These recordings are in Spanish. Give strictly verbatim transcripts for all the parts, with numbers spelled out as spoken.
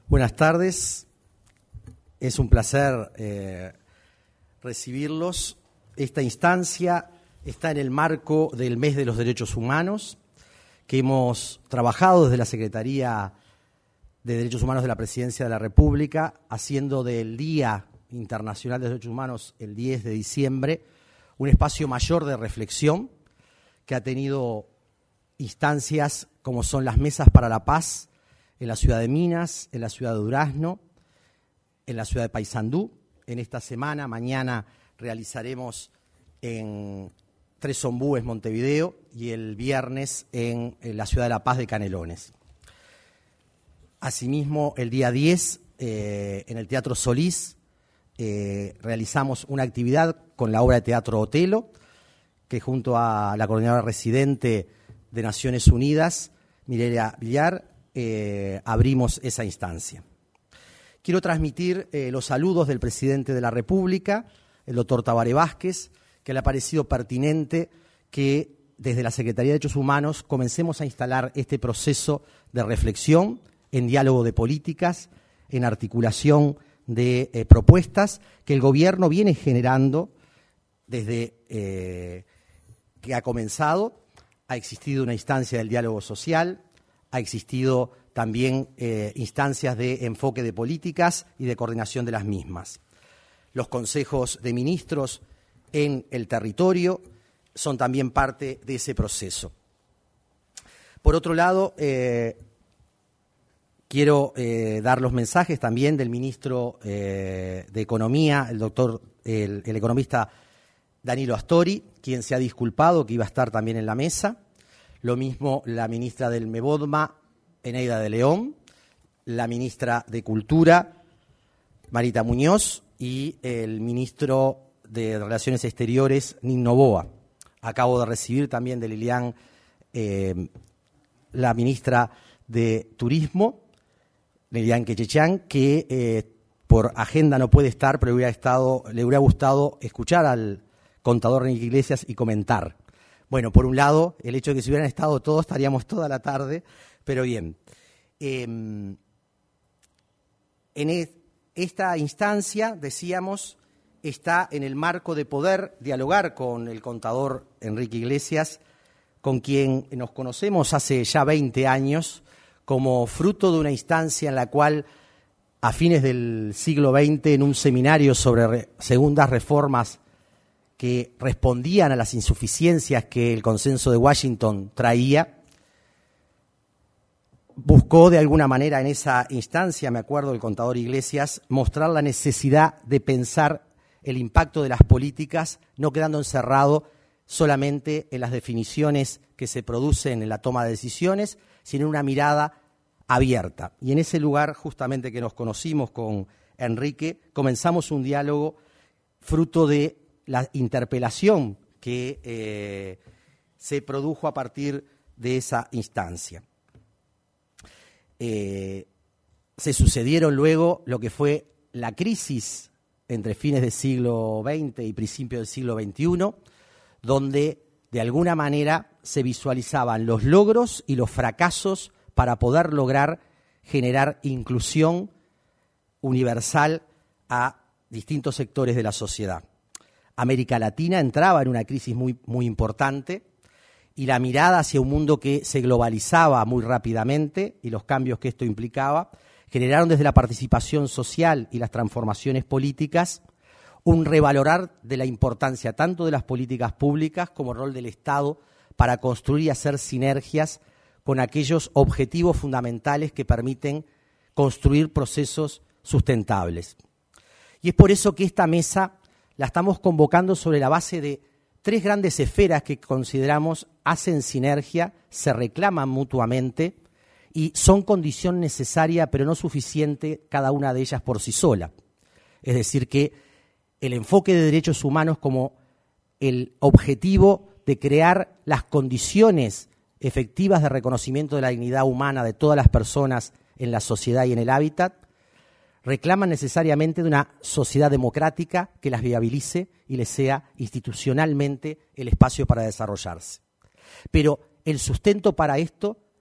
Buenas tardes, es un placer eh, recibirlos. Esta instancia está en el marco del Mes de los Derechos Humanos, que hemos trabajado desde la Secretaría de Derechos Humanos de la Presidencia de la República, haciendo del Día Internacional de los Derechos Humanos, el diez de diciembre, un espacio mayor de reflexión que ha tenido instancias como son las Mesas para la Paz, en la ciudad de Minas, en la ciudad de Durazno, en la ciudad de Paysandú. En esta semana, mañana, realizaremos en Tres Ombúes, Montevideo, y el viernes en, en la ciudad de La Paz de Canelones. Asimismo, el día diez, eh, en el Teatro Solís, eh, realizamos una actividad con la obra de teatro Otelo, que junto a la coordinadora residente de Naciones Unidas, Mireia Villar, Eh, abrimos esa instancia. Quiero transmitir eh, los saludos del presidente de la República, el doctor Tabaré Vázquez, que le ha parecido pertinente que desde la Secretaría de Derechos Humanos comencemos a instalar este proceso de reflexión, en diálogo de políticas, en articulación de eh, propuestas que el gobierno viene generando desde eh, que ha comenzado. Ha existido una instancia del diálogo social, ha existido también eh, instancias de enfoque de políticas y de coordinación de las mismas. Los consejos de ministros en el territorio son también parte de ese proceso. Por otro lado, eh, quiero eh, dar los mensajes también del ministro eh, de Economía, el doctor, el, el economista Danilo Astori, quien se ha disculpado que iba a estar también en la mesa. Lo mismo la ministra del MEBODMA, Eneida de León, la ministra de Cultura, Marita Muñoz, y el ministro de Relaciones Exteriores, Nin Novoa. Acabo de recibir también de Lilian, eh, la ministra de Turismo, Lilian Quechechán, que eh, por agenda no puede estar, pero hubiera estado, le hubiera gustado escuchar al contador Enrique Iglesias y comentar. Bueno, por un lado, el hecho de que si hubieran estado todos, estaríamos toda la tarde, pero bien. Eh, en esta instancia, decíamos, está en el marco de poder dialogar con el contador Enrique Iglesias, con quien nos conocemos hace ya veinte años, como fruto de una instancia en la cual, a fines del siglo veinte, en un seminario sobre re- segundas reformas que respondían a las insuficiencias que el consenso de Washington traía, buscó de alguna manera en esa instancia, me acuerdo del contador Iglesias, mostrar la necesidad de pensar el impacto de las políticas, no quedando encerrado solamente en las definiciones que se producen en la toma de decisiones, sino en una mirada abierta. Y en ese lugar, justamente que nos conocimos con Enrique, comenzamos un diálogo fruto de la interpelación que eh, se produjo a partir de esa instancia. Eh, se sucedieron luego lo que fue la crisis entre fines del siglo veinte y principios del siglo veintiuno, donde de alguna manera se visualizaban los logros y los fracasos para poder lograr generar inclusión universal a distintos sectores de la sociedad. América Latina entraba en una crisis muy, muy importante y la mirada hacia un mundo que se globalizaba muy rápidamente y los cambios que esto implicaba generaron desde la participación social y las transformaciones políticas un revalorar de la importancia tanto de las políticas públicas como el rol del Estado para construir y hacer sinergias con aquellos objetivos fundamentales que permiten construir procesos sustentables. Y es por eso que esta mesa la estamos convocando sobre la base de tres grandes esferas que consideramos hacen sinergia, se reclaman mutuamente y son condición necesaria pero no suficiente cada una de ellas por sí sola. Es decir, que el enfoque de derechos humanos como el objetivo de crear las condiciones efectivas de reconocimiento de la dignidad humana de todas las personas en la sociedad y en el hábitat, reclaman necesariamente de una sociedad democrática que las viabilice y les sea institucionalmente el espacio para desarrollarse. Pero el sustento para esto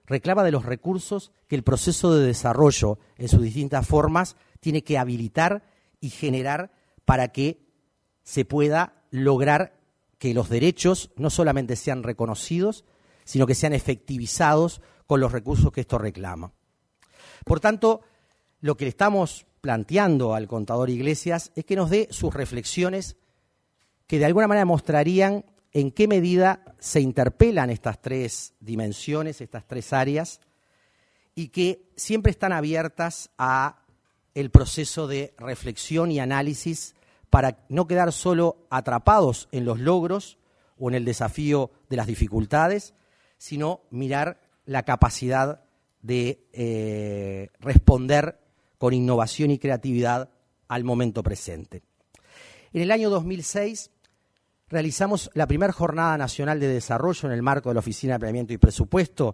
reclama de los recursos que el proceso de desarrollo en sus distintas formas tiene que habilitar y generar para que se pueda lograr que los derechos no solamente sean reconocidos, sino que sean efectivizados con los recursos que esto reclama. Por tanto, lo que le estamos planteando al contador Iglesias es que nos dé sus reflexiones que de alguna manera mostrarían en qué medida se interpelan estas tres dimensiones, estas tres áreas, y que siempre están abiertas a el proceso de reflexión y análisis para no quedar solo atrapados en los logros o en el desafío de las dificultades, sino mirar la capacidad de eh, responder con innovación y creatividad al momento presente. En el año dos mil seis realizamos la primera Jornada Nacional de Desarrollo en el marco de la Oficina de Planeamiento y Presupuesto,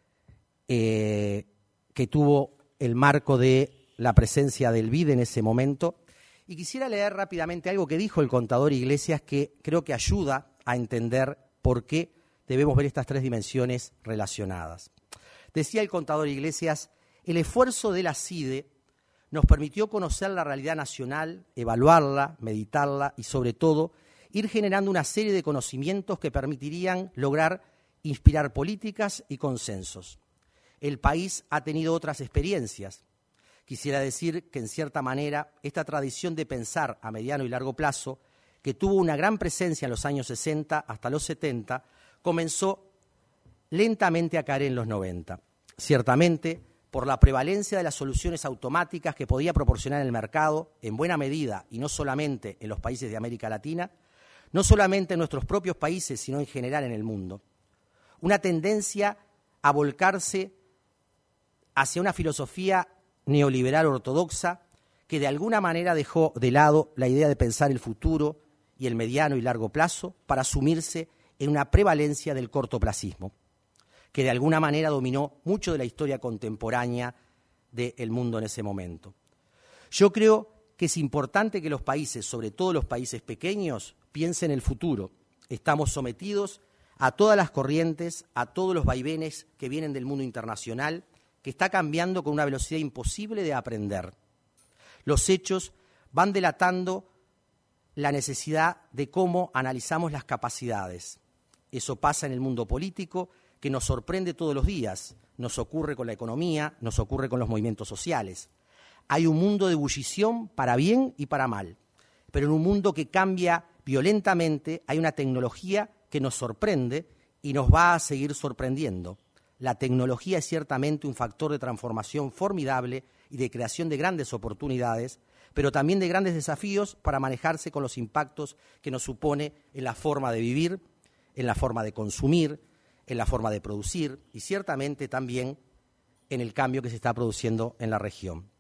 eh, que tuvo el marco de la presencia del B I D en ese momento. Y quisiera leer rápidamente algo que dijo el contador Iglesias, que creo que ayuda a entender por qué debemos ver estas tres dimensiones relacionadas. Decía el contador Iglesias: el esfuerzo de la CIDE nos permitió conocer la realidad nacional, evaluarla, meditarla y, sobre todo, ir generando una serie de conocimientos que permitirían lograr inspirar políticas y consensos. El país ha tenido otras experiencias. Quisiera decir que, en cierta manera, esta tradición de pensar a mediano y largo plazo, que tuvo una gran presencia en los años sesenta hasta los setenta, comenzó lentamente a caer en los noventa. Ciertamente, por la prevalencia de las soluciones automáticas que podía proporcionar el mercado, en buena medida, y no solamente en los países de América Latina, no solamente en nuestros propios países, sino en general en el mundo. Una tendencia a volcarse hacia una filosofía neoliberal ortodoxa que de alguna manera dejó de lado la idea de pensar el futuro y el mediano y largo plazo para sumirse en una prevalencia del cortoplacismo, que de alguna manera dominó mucho de la historia contemporánea del mundo en ese momento. Yo creo que es importante que los países, sobre todo los países pequeños, piensen el futuro. Estamos sometidos a todas las corrientes, a todos los vaivenes que vienen del mundo internacional, que está cambiando con una velocidad imposible de aprender. Los hechos van delatando la necesidad de cómo analizamos las capacidades. Eso pasa en el mundo político, que nos sorprende todos los días. Nos ocurre con la economía, nos ocurre con los movimientos sociales. Hay un mundo de ebullición para bien y para mal, pero en un mundo que cambia violentamente hay una tecnología que nos sorprende y nos va a seguir sorprendiendo. La tecnología es ciertamente un factor de transformación formidable y de creación de grandes oportunidades, pero también de grandes desafíos para manejarse con los impactos que nos supone en la forma de vivir, en la forma de consumir, en la forma de producir y ciertamente también en el cambio que se está produciendo en la región.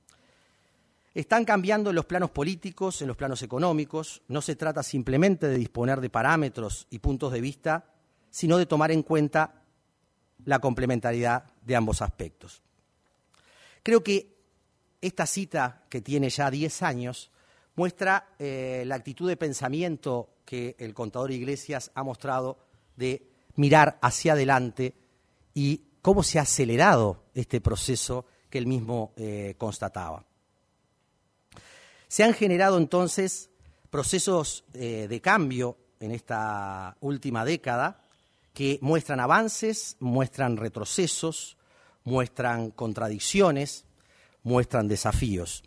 Están cambiando en los planos políticos, en los planos económicos. No se trata simplemente de disponer de parámetros y puntos de vista, sino de tomar en cuenta la complementariedad de ambos aspectos. Creo que esta cita, que tiene ya diez años, muestra eh, la actitud de pensamiento que el contador Iglesias ha mostrado de mirar hacia adelante y cómo se ha acelerado este proceso que él mismo eh, constataba. Se han generado entonces procesos eh, de cambio en esta última década que muestran avances, muestran retrocesos, muestran contradicciones, muestran desafíos.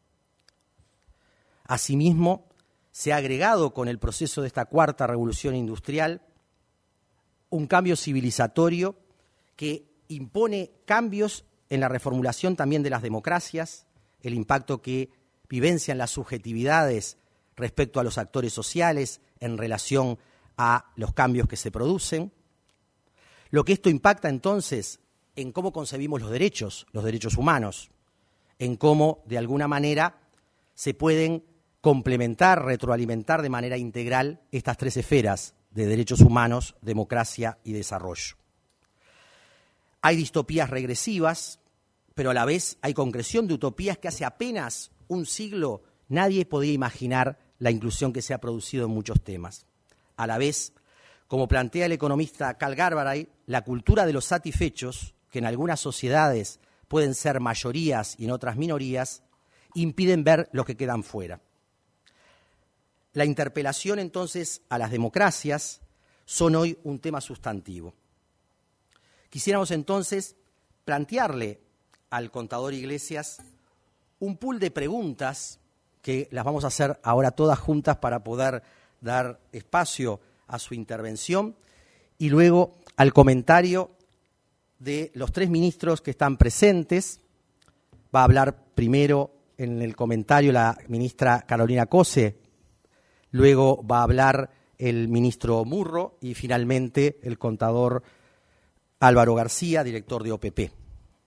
Asimismo, se ha agregado con el proceso de esta cuarta revolución industrial un cambio civilizatorio que impone cambios en la reformulación también de las democracias, el impacto que vivencian las subjetividades respecto a los actores sociales en relación a los cambios que se producen. Lo que esto impacta entonces en cómo concebimos los derechos, los derechos humanos, en cómo de alguna manera se pueden complementar, retroalimentar de manera integral estas tres esferas de derechos humanos, democracia y desarrollo. Hay distopías regresivas, pero a la vez hay concreción de utopías que hace apenas un siglo nadie podía imaginar la inclusión que se ha producido en muchos temas. A la vez, como plantea el economista Cal Garbarey, la cultura de los satisfechos, que en algunas sociedades pueden ser mayorías y en otras minorías, impiden ver los que quedan fuera. La interpelación, entonces, a las democracias son hoy un tema sustantivo. Quisiéramos, entonces, plantearle al contador Iglesias un pool de preguntas que las vamos a hacer ahora todas juntas para poder dar espacio a su intervención y luego al comentario de los tres ministros que están presentes. Va a hablar primero en el comentario la ministra Carolina Cose, luego va a hablar el ministro Murro y finalmente el contador Álvaro García, director de O P P.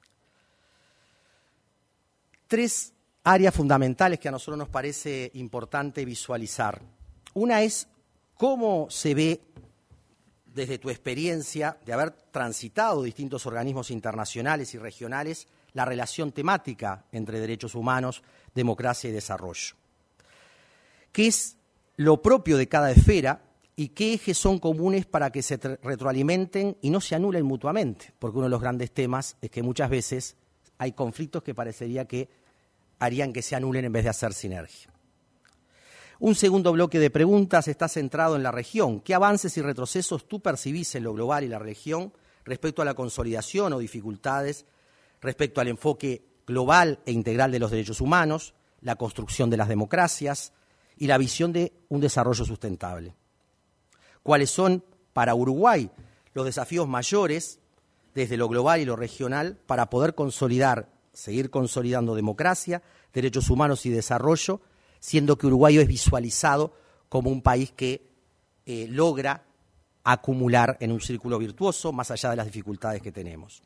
Tres áreas fundamentales que a nosotros nos parece importante visualizar. Una es cómo se ve desde tu experiencia de haber transitado distintos organismos internacionales y regionales la relación temática entre derechos humanos, democracia y desarrollo. ¿Qué es lo propio de cada esfera y qué ejes son comunes para que se retroalimenten y no se anulen mutuamente? Porque uno de los grandes temas es que muchas veces hay conflictos que parecería que harían que se anulen en vez de hacer sinergia. Un segundo bloque de preguntas está centrado en la región. ¿Qué avances y retrocesos tú percibís en lo global y la región respecto a la consolidación o dificultades, respecto al enfoque global e integral de los derechos humanos, la construcción de las democracias y la visión de un desarrollo sustentable? ¿Cuáles son para Uruguay los desafíos mayores desde lo global y lo regional para poder consolidar, seguir consolidando democracia, derechos humanos y desarrollo, siendo que Uruguay es visualizado como un país que eh, logra acumular en un círculo virtuoso más allá de las dificultades que tenemos?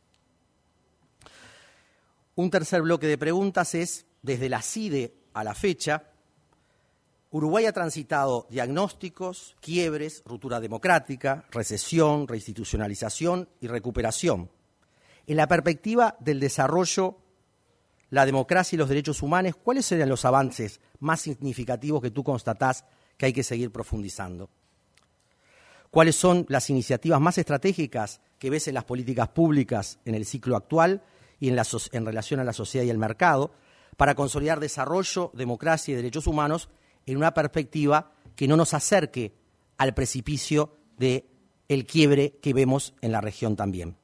Un tercer bloque de preguntas es, desde la CIDE a la fecha, Uruguay ha transitado diagnósticos, quiebres, ruptura democrática, recesión, reinstitucionalización y recuperación. En la perspectiva del desarrollo, la democracia y los derechos humanos, ¿cuáles serían los avances más significativos que tú constatás que hay que seguir profundizando? ¿Cuáles son las iniciativas más estratégicas que ves en las políticas públicas en el ciclo actual y en, la, en relación a la sociedad y el mercado para consolidar desarrollo, democracia y derechos humanos en una perspectiva que no nos acerque al precipicio del quiebre que vemos en la región también?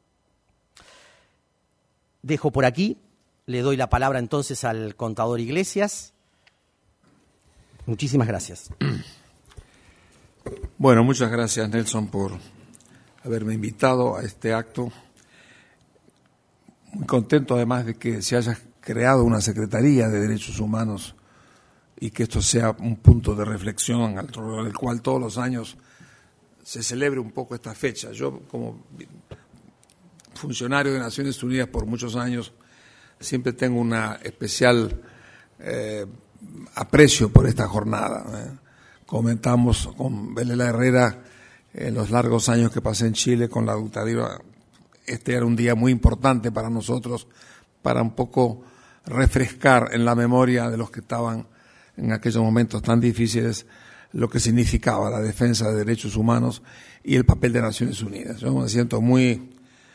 Dejo por aquí. Le doy la palabra entonces al contador Iglesias. Muchísimas gracias. Bueno, muchas gracias, Nelson, por haberme invitado a este acto. Muy contento, además, de que se haya creado una Secretaría de Derechos Humanos y que esto sea un punto de reflexión alrededor del cual todos los años se celebre un poco esta fecha. Yo, como funcionario de Naciones Unidas por muchos años, siempre tengo una especial eh, aprecio por esta jornada. ¿eh? Comentamos con Belela Herrera en los largos años que pasé en Chile con la dictadura. Este era un día muy importante para nosotros, para un poco refrescar en la memoria de los que estaban en aquellos momentos tan difíciles lo que significaba la defensa de derechos humanos y el papel de Naciones Unidas. Yo me siento muy,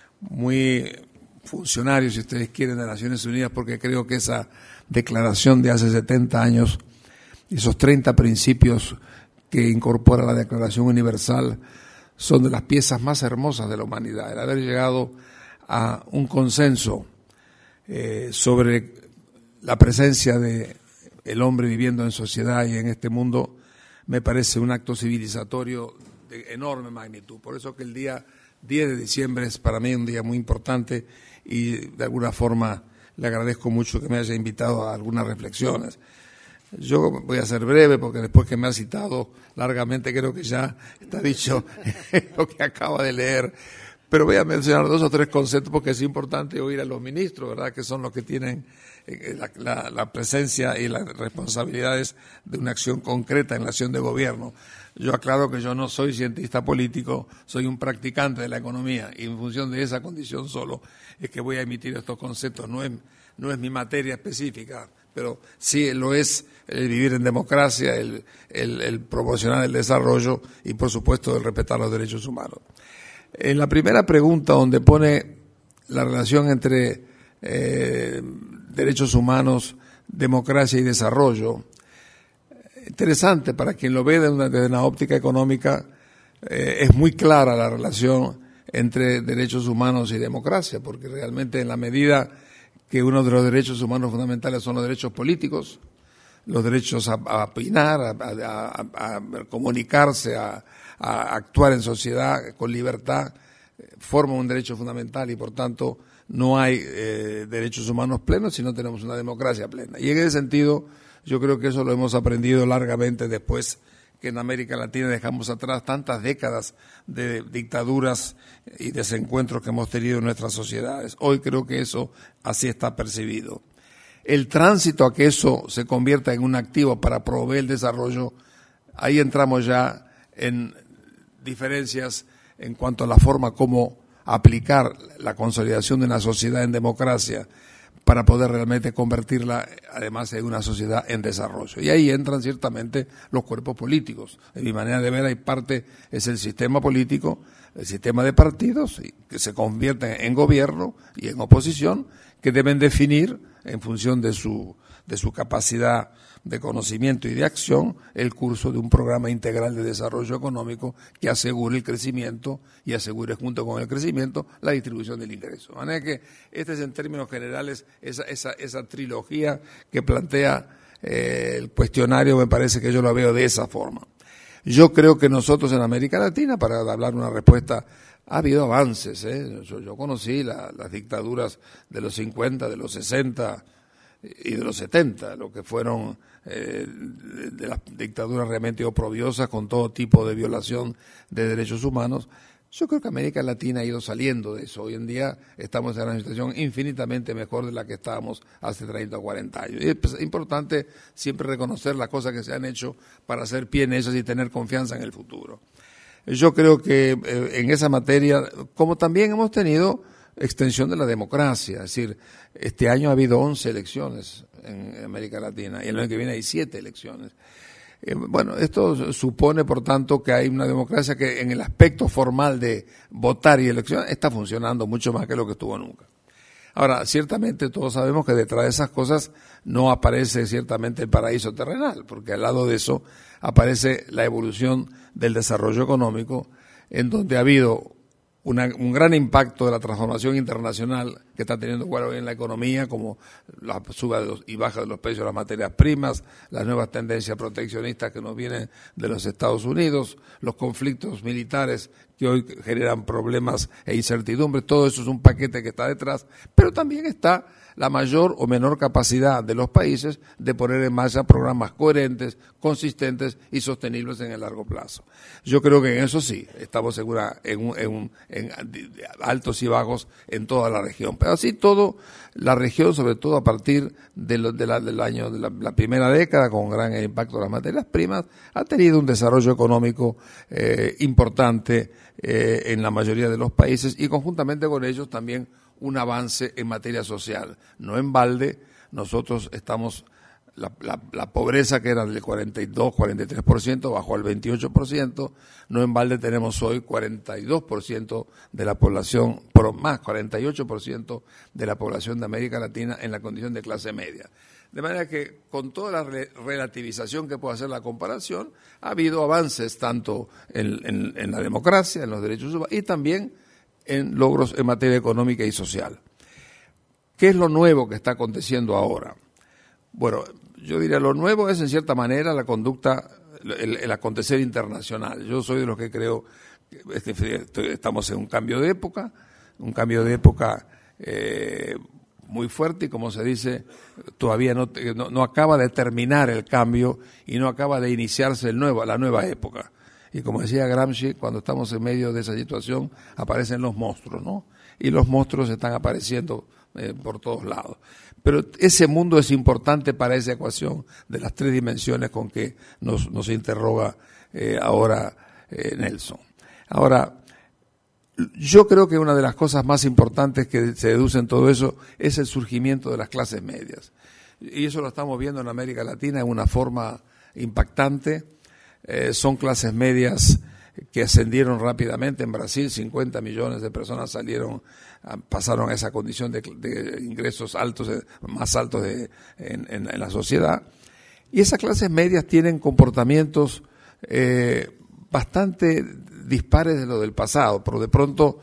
muy funcionario, si ustedes quieren, de Naciones Unidas, porque creo que esa declaración de hace setenta años, esos treinta principios que incorpora la Declaración Universal, son de las piezas más hermosas de la humanidad. El haber llegado a un consenso eh, sobre la presencia de el hombre viviendo en sociedad y en este mundo me parece un acto civilizatorio de enorme magnitud. Por eso que el día diez de diciembre es para mí un día muy importante y de alguna forma le agradezco mucho que me haya invitado a algunas reflexiones. Yo voy a ser breve porque después que me ha citado largamente creo que ya está dicho lo que acaba de leer, pero voy a mencionar dos o tres conceptos porque es importante oír a los ministros, ¿verdad?, que son los que tienen la, la, la presencia y las responsabilidades de una acción concreta en la acción de gobierno. Yo aclaro que yo no soy cientista político, soy un practicante de la economía y en función de esa condición solo es que voy a emitir estos conceptos. No es, no es mi materia específica, pero sí lo es el vivir en democracia, el, el, el promocionar el desarrollo y, por supuesto, el respetar los derechos humanos. En la primera pregunta, donde pone la relación entre eh, derechos humanos, democracia y desarrollo. Interesante, para quien lo ve desde una, desde una óptica económica, eh, es muy clara la relación entre derechos humanos y democracia, porque realmente en la medida que uno de los derechos humanos fundamentales son los derechos políticos, los derechos a, a opinar, a, a, a, a comunicarse, a, a actuar en sociedad con libertad, forman un derecho fundamental y por tanto no hay eh, derechos humanos plenos si no tenemos una democracia plena. Y en ese sentido yo creo que eso lo hemos aprendido largamente después que en América Latina dejamos atrás tantas décadas de dictaduras y desencuentros que hemos tenido en nuestras sociedades. Hoy creo que eso así está percibido. El tránsito a que eso se convierta en un activo para promover el desarrollo, ahí entramos ya en diferencias en cuanto a la forma como aplicar la consolidación de una sociedad en democracia para poder realmente convertirla, además, en una sociedad en desarrollo. Y ahí entran ciertamente los cuerpos políticos. De mi manera de ver, hay parte, es el sistema político, el sistema de partidos, que se convierten en gobierno y en oposición, que deben definir, en función de su, de su capacidad de conocimiento y de acción, el curso de un programa integral de desarrollo económico que asegure el crecimiento y asegure junto con el crecimiento la distribución del ingreso. De manera que este es en términos generales esa, esa, esa trilogía que plantea eh, el cuestionario, me parece que yo lo veo de esa forma. Yo creo que nosotros en América Latina, para hablar una respuesta, ha habido avances, ¿eh? Yo, yo conocí la, las dictaduras de los cincuenta, de los sesenta y de los setenta, lo que fueron eh, de, de las dictaduras realmente oprobiosas con todo tipo de violación de derechos humanos. Yo creo que América Latina ha ido saliendo de eso. Hoy en día estamos en una situación infinitamente mejor de la que estábamos hace treinta o cuarenta años. Y es importante siempre reconocer las cosas que se han hecho para hacer pie en ellas y tener confianza en el futuro. Yo creo que eh, en esa materia, como también hemos tenido extensión de la democracia, es decir, este año ha habido once elecciones en América Latina y el año que viene hay siete elecciones. Eh, bueno, esto supone, por tanto, que hay una democracia que en el aspecto formal de votar y elección está funcionando mucho más que lo que estuvo nunca. Ahora, ciertamente todos sabemos que detrás de esas cosas no aparece ciertamente el paraíso terrenal, porque al lado de eso aparece la evolución del desarrollo económico, en donde ha habido una, un gran impacto de la transformación internacional que está teniendo lugar hoy en la economía, como la suba de los, y baja de los precios de las materias primas, las nuevas tendencias proteccionistas que nos vienen de los Estados Unidos, los conflictos militares que hoy generan problemas e incertidumbres. Todo eso es un paquete que está detrás, pero también está la mayor o menor capacidad de los países de poner en marcha programas coherentes, consistentes y sostenibles en el largo plazo. Yo creo que en eso sí, estamos segura en, un, en, un, en altos y bajos en toda la región. Pero así todo, la región, sobre todo a partir de lo, de la, del año, de la, la primera década, con gran impacto de las materias primas, ha tenido un desarrollo económico eh, importante eh, en la mayoría de los países y conjuntamente con ellos también un avance en materia social. No en balde, nosotros estamos, la, la, la pobreza que era del cuarenta y dos, cuarenta y tres por ciento bajó al veintiocho por ciento, no en balde tenemos hoy cuarenta y dos por ciento de la población, por más cuarenta y ocho por ciento de la población de América Latina en la condición de clase media. De manera que, con toda la re relativización que puede hacer la comparación, ha habido avances tanto en, en, en la democracia, en los derechos humanos y también en logros en materia económica y social. ¿Qué es lo nuevo que está aconteciendo ahora? Bueno, yo diría lo nuevo es en cierta manera la conducta, el, el acontecer internacional. Yo soy de los que creo que estamos en un cambio de época, un cambio de época eh, muy fuerte y, como se dice, todavía no, no, no acaba de terminar el cambio y no acaba de iniciarse el nuevo, la nueva época. Y como decía Gramsci, cuando estamos en medio de esa situación aparecen los monstruos, ¿no? Y los monstruos están apareciendo eh, por todos lados. Pero ese mundo es importante para esa ecuación de las tres dimensiones con que nos, nos interroga eh, ahora eh, Nelson. Ahora, yo creo que una de las cosas más importantes que se deduce en todo eso es el surgimiento de las clases medias. Y eso lo estamos viendo en América Latina en una forma impactante. Eh, son clases medias que ascendieron rápidamente. En Brasil cincuenta millones de personas salieron, pasaron a esa condición de, de ingresos altos, más altos de, en, en, en la sociedad. Y esas clases medias tienen comportamientos eh, bastante dispares de lo del pasado, pero de pronto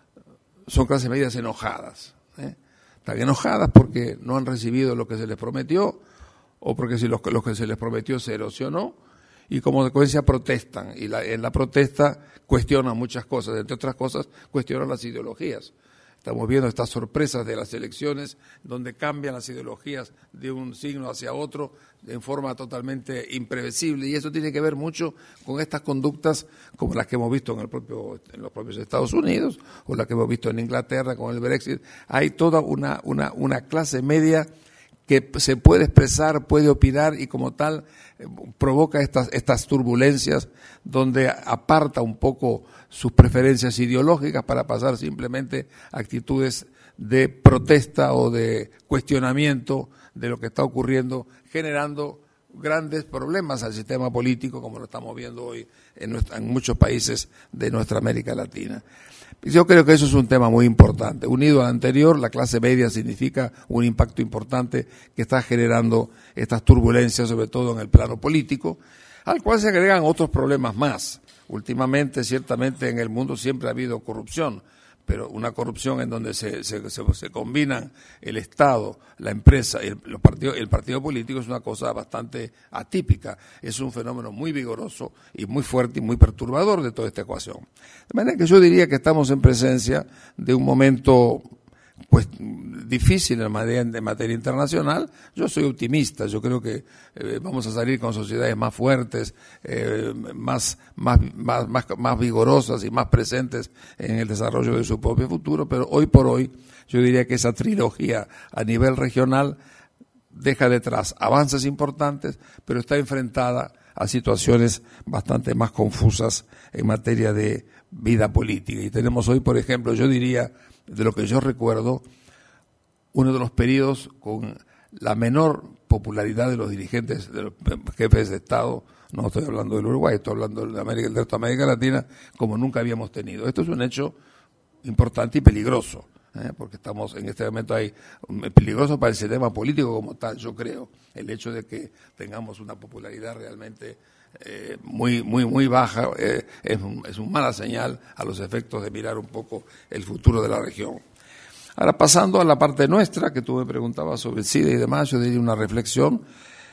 son clases medias enojadas. ¿eh? Están enojadas porque no han recibido lo que se les prometió, o porque si lo, lo que se les prometió se erosionó, y como consecuencia protestan, y la, en la protesta cuestionan muchas cosas, entre otras cosas cuestionan las ideologías. Estamos viendo estas sorpresas de las elecciones, donde cambian las ideologías de un signo hacia otro en forma totalmente imprevisible, y eso tiene que ver mucho con estas conductas como las que hemos visto en, el propio, en los propios Estados Unidos, o las que hemos visto en Inglaterra con el Brexit. Hay toda una, una, una clase media que se puede expresar, puede opinar, y como tal eh, provoca estas, estas turbulencias donde aparta un poco sus preferencias ideológicas para pasar simplemente a actitudes de protesta o de cuestionamiento de lo que está ocurriendo, generando grandes problemas al sistema político, como lo estamos viendo hoy en, nuestra, en muchos países de nuestra América Latina. Yo creo que eso es un tema muy importante. Unido al anterior, la clase media significa un impacto importante que está generando estas turbulencias, sobre todo en el plano político, al cual se agregan otros problemas más. Últimamente, ciertamente, en el mundo siempre ha habido corrupción, pero una corrupción en donde se, se, se, se combinan el Estado, la empresa y el, los partidos, el partido político es una cosa bastante atípica. Es un fenómeno muy vigoroso y muy fuerte y muy perturbador de toda esta ecuación. De manera que yo diría que estamos en presencia de un momento pues difícil en materia, en materia internacional. Yo soy optimista, yo creo que eh, vamos a salir con sociedades más fuertes, eh, más, más, más, más, más vigorosas y más presentes en el desarrollo de su propio futuro, pero hoy por hoy yo diría que esa trilogía a nivel regional deja detrás avances importantes, pero está enfrentada a situaciones bastante más confusas en materia de vida política. Y tenemos hoy, por ejemplo, yo diría, de lo que yo recuerdo, uno de los periodos con la menor popularidad de los dirigentes, de los jefes de Estado, no estoy hablando del Uruguay, estoy hablando de América, del resto de América Latina, como nunca habíamos tenido. Esto es un hecho importante y peligroso, ¿eh? porque estamos en este momento ahí, peligroso para el sistema político como tal, yo creo, el hecho de que tengamos una popularidad realmente Eh, muy muy muy baja eh, es, es una mala señal a los efectos de mirar un poco el futuro de la región. Ahora, pasando a la parte nuestra, que tú me preguntabas sobre el SIDA y demás, yo diría una reflexión.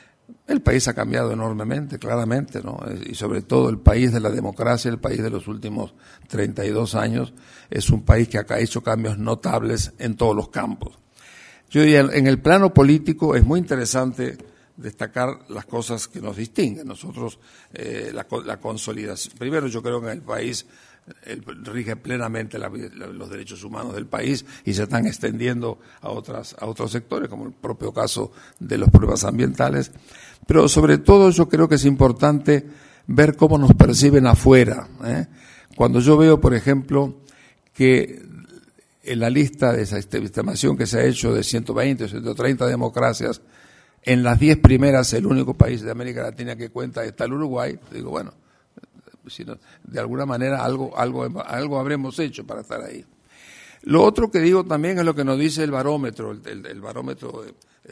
El país ha cambiado enormemente, claramente, ¿no? Y sobre todo el país de la democracia, el país de los últimos treinta y dos años, es un país que ha hecho cambios notables en todos los campos. Yo diría, en el plano político es muy interesante destacar las cosas que nos distinguen. Nosotros, eh, la, la consolidación, primero yo creo que en el país el, rige plenamente la, la, los derechos humanos del país y se están extendiendo a otras a otros sectores, como el propio caso de los problemas ambientales, pero sobre todo yo creo que es importante ver cómo nos perciben afuera, ¿eh? Cuando yo veo, por ejemplo, que en la lista de esa estimación que se ha hecho de ciento veinte o ciento treinta democracias, en las diez primeras, el único país de América Latina que cuenta está el Uruguay. Digo, bueno, si no, de alguna manera algo, algo, algo habremos hecho para estar ahí. Lo otro que digo también es lo que nos dice el barómetro, el, el, el barómetro,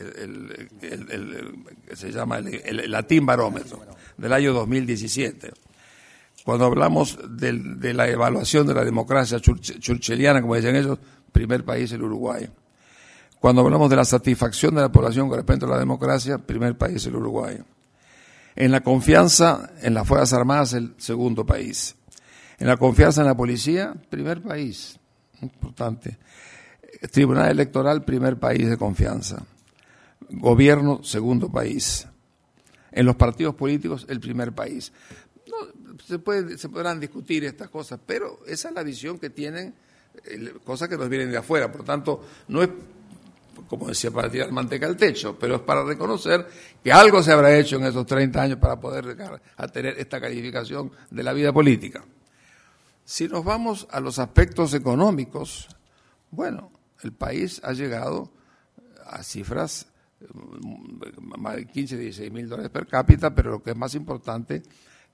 el, el, el, el, que se llama el, el Latin Barómetro, del año dos mil diecisiete. Cuando hablamos del, de la evaluación de la democracia churchilliana, como dicen ellos, primer país el Uruguay. Cuando hablamos de la satisfacción de la población con respecto a la democracia, primer país el Uruguay. En la confianza en las Fuerzas Armadas, el segundo país. En la confianza en la policía, primer país. Importante. Tribunal Electoral, primer país de confianza. Gobierno, segundo país. En los partidos políticos, el primer país. No, se, puede, se podrán discutir estas cosas, pero esa es la visión que tienen, eh, cosas que nos vienen de afuera. Por tanto, no es, como decía, para tirar manteca al techo, pero es para reconocer que algo se habrá hecho en esos treinta años para poder llegar a tener esta calificación de la vida política. Si nos vamos a los aspectos económicos, bueno, el país ha llegado a cifras más de quince, dieciséis mil dólares per cápita, pero lo que es más importante,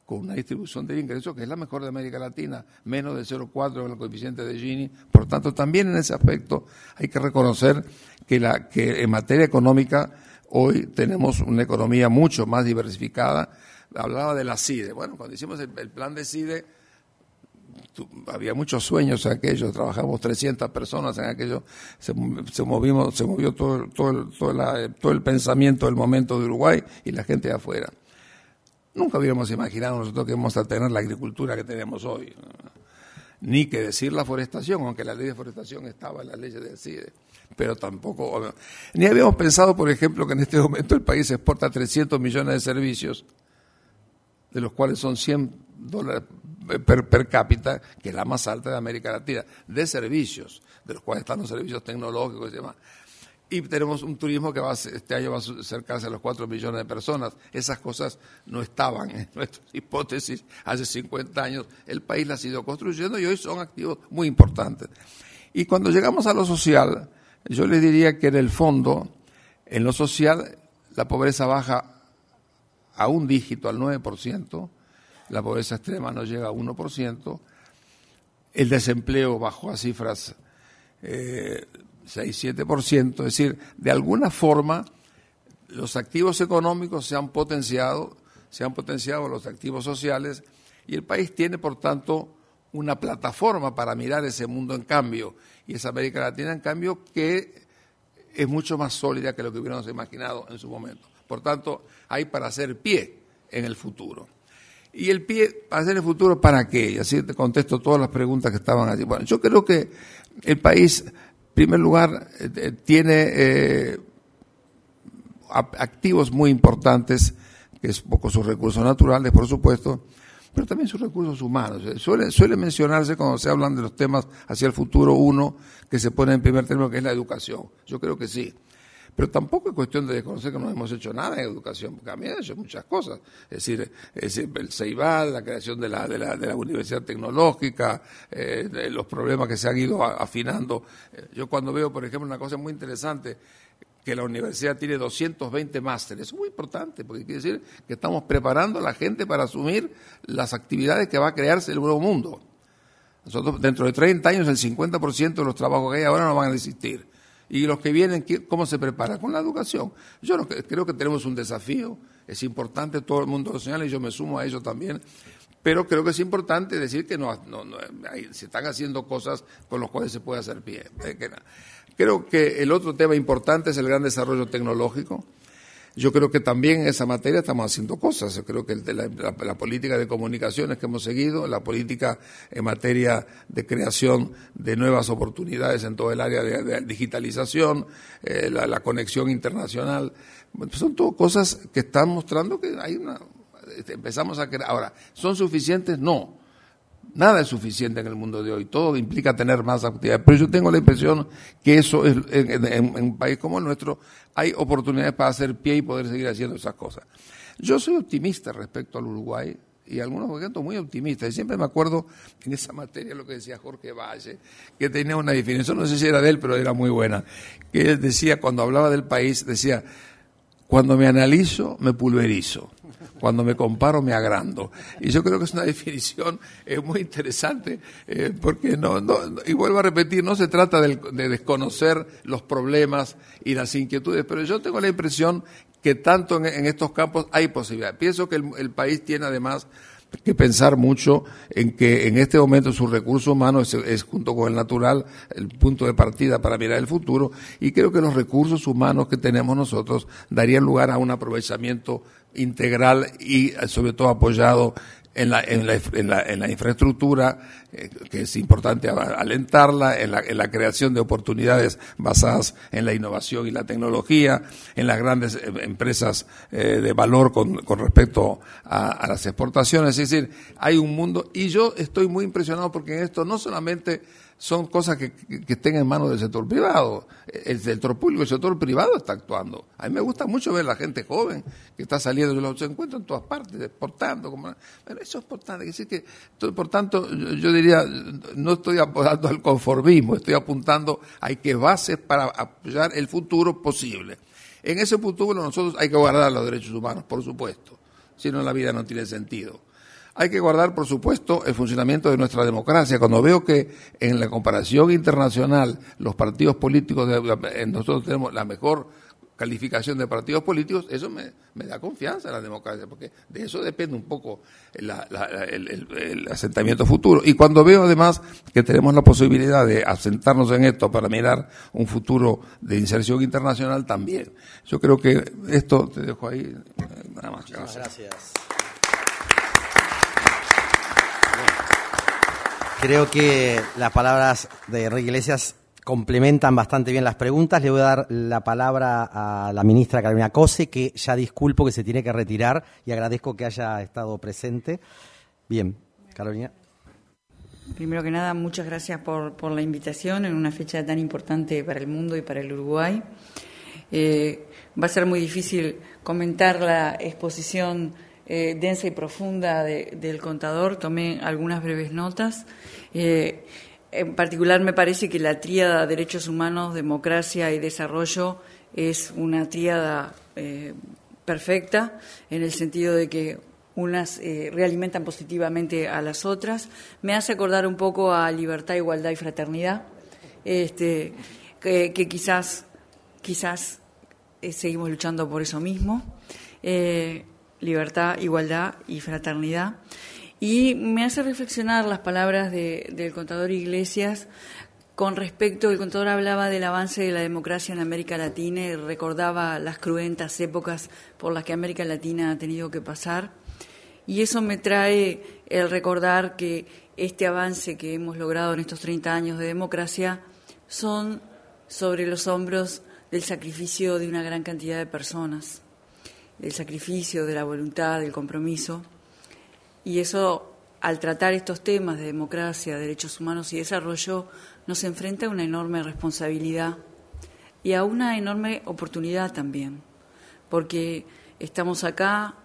con una distribución del ingreso que es la mejor de América Latina, menos de cero coma cuatro en el coeficiente de Gini. Por tanto, también en ese aspecto hay que reconocer que, la, que en materia económica hoy tenemos una economía mucho más diversificada. Hablaba de la CIDE. Bueno, cuando hicimos el, el plan de CIDE, tu, había muchos sueños en aquello, trabajamos trescientas personas en aquello, se, se, movimos, se movió todo, todo, el, todo, la, todo el pensamiento del momento de Uruguay y la gente de afuera. Nunca hubiéramos imaginado nosotros que íbamos a tener la agricultura que tenemos hoy, ni que decir la forestación, aunque la ley de forestación estaba en las leyes del CIDE, pero tampoco, ni habíamos pensado, por ejemplo, que en este momento el país exporta trescientos millones de servicios, de los cuales son cien dólares per, per cápita, que es la más alta de América Latina, de servicios, de los cuales están los servicios tecnológicos y demás. Y tenemos un turismo que va a, este año va a acercarse a los cuatro millones de personas. Esas cosas no estaban en nuestras hipótesis hace cincuenta años. El país las ha ido construyendo y hoy son activos muy importantes. Y cuando llegamos a lo social, yo les diría que en el fondo, en lo social, la pobreza baja a un dígito, al nueve por ciento, la pobreza extrema no llega a uno por ciento, el desempleo bajó a cifras eh, seis, siete por ciento, es decir, de alguna forma los activos económicos se han potenciado, se han potenciado los activos sociales y el país tiene, por tanto, una plataforma para mirar ese mundo en cambio, y esa América Latina en cambio que es mucho más sólida que lo que hubiéramos imaginado en su momento. Por tanto, hay para hacer pie en el futuro. ¿Y el pie para hacer el futuro para qué? Y así te contesto todas las preguntas que estaban allí. Bueno, yo creo que el país, en primer lugar, eh, tiene eh, activos muy importantes, que es poco sus recursos naturales, por supuesto, pero también sus recursos humanos. Suele, suele mencionarse cuando se hablan de los temas hacia el futuro, uno que se pone en primer término, que es la educación. Yo creo que sí. Pero tampoco es cuestión de desconocer que no hemos hecho nada en educación, porque a mí han hecho muchas cosas. Es decir, es decir el CEIBAL, la creación de la, de la, de la Universidad Tecnológica, eh, de los problemas que se han ido afinando. Yo cuando veo, por ejemplo, una cosa muy interesante, que la universidad tiene doscientos veinte másteres, es muy importante, porque quiere decir que estamos preparando a la gente para asumir las actividades que va a crearse el nuevo mundo. Nosotros, dentro de treinta años, el cincuenta por ciento de los trabajos que hay ahora no van a existir. Y los que vienen, ¿cómo se prepara? Con la educación. Yo no, creo que tenemos un desafío, es importante, todo el mundo lo señala y yo me sumo a ello también, pero creo que es importante decir que no, no, no hay, se están haciendo cosas con las cuales se puede hacer pie. Creo que el otro tema importante es el gran desarrollo tecnológico. Yo creo que también en esa materia estamos haciendo cosas. Yo creo que el, la, la, la política de comunicaciones que hemos seguido, la política en materia de creación de nuevas oportunidades en todo el área de, de digitalización, eh, la, la conexión internacional, son todo cosas que están mostrando que hay una, empezamos a crear. Ahora, ¿son suficientes? No. Nada es suficiente en el mundo de hoy, todo implica tener más actividad, pero yo tengo la impresión que eso es, en, en, en un país como el nuestro hay oportunidades para hacer pie y poder seguir haciendo esas cosas. Yo soy optimista respecto al Uruguay y algunos momentos muy optimistas, y siempre me acuerdo en esa materia lo que decía Jorge Valle, que tenía una definición, no sé si era de él, pero era muy buena, que él decía, cuando hablaba del país, decía, cuando me analizo, me pulverizo. Cuando me comparo, me agrando. Y yo creo que es una definición eh, muy interesante, eh, porque no, no, y vuelvo a repetir, no se trata de, de desconocer los problemas y las inquietudes, pero yo tengo la impresión que tanto en, en estos campos hay posibilidad. Pienso que el, el país tiene además que pensar mucho en que en este momento su recurso humano es, es junto con el natural el punto de partida para mirar el futuro, y creo que los recursos humanos que tenemos nosotros darían lugar a un aprovechamiento integral y sobre todo apoyado en la, en la, en la, en la infraestructura, eh, que es importante alentarla, en la, en la creación de oportunidades basadas en la innovación y la tecnología, en las grandes eh, empresas eh, de valor con, con respecto a, a las exportaciones. Es decir, hay un mundo, y yo estoy muy impresionado porque en esto no solamente son cosas que, que, que estén en manos del sector privado, el sector público, el sector privado está actuando. A mí me gusta mucho ver la gente joven que está saliendo, los encuentro en todas partes, exportando, como, bueno, eso es importante, es decir que, por tanto, yo, yo diría, no estoy apuntando al conformismo, estoy apuntando a que bases para apoyar el futuro posible. En ese futuro nosotros hay que guardar los derechos humanos, por supuesto, si no la vida no tiene sentido. Hay que guardar, por supuesto, el funcionamiento de nuestra democracia. Cuando veo que en la comparación internacional los partidos políticos, de, nosotros tenemos la mejor calificación de partidos políticos, eso me, me da confianza en la democracia, porque de eso depende un poco la, la, el, el, el asentamiento futuro. Y cuando veo además que tenemos la posibilidad de asentarnos en esto para mirar un futuro de inserción internacional también. Yo creo que esto te dejo ahí. Nada más. Muchísimas gracias. gracias. Creo que las palabras de Enrique Iglesias complementan bastante bien las preguntas. Le voy a dar la palabra a la ministra Carolina Cose, que ya disculpo que se tiene que retirar y agradezco que haya estado presente. Bien, Carolina. Primero que nada, muchas gracias por, por la invitación en una fecha tan importante para el mundo y para el Uruguay. Eh, va a ser muy difícil comentar la exposición eh, densa y profunda de, del contador. Tomé algunas breves notas. Eh, En particular, me parece que la tríada derechos humanos, democracia y desarrollo es una tríada eh, perfecta, en el sentido de que unas eh, realimentan positivamente a las otras. Me hace acordar un poco a libertad, igualdad y fraternidad, este, que, que quizás, quizás eh, seguimos luchando por eso mismo. Eh, libertad, igualdad y fraternidad. Y me hace reflexionar las palabras de, del contador Iglesias con respecto, el contador hablaba del avance de la democracia en América Latina y recordaba las cruentas épocas por las que América Latina ha tenido que pasar. Y eso me trae el recordar que este avance que hemos logrado en estos treinta años de democracia son sobre los hombros del sacrificio de una gran cantidad de personas, del sacrificio, de la voluntad, del compromiso. Y eso, al tratar estos temas de democracia, derechos humanos y desarrollo, nos enfrenta a una enorme responsabilidad y a una enorme oportunidad también, porque estamos acá,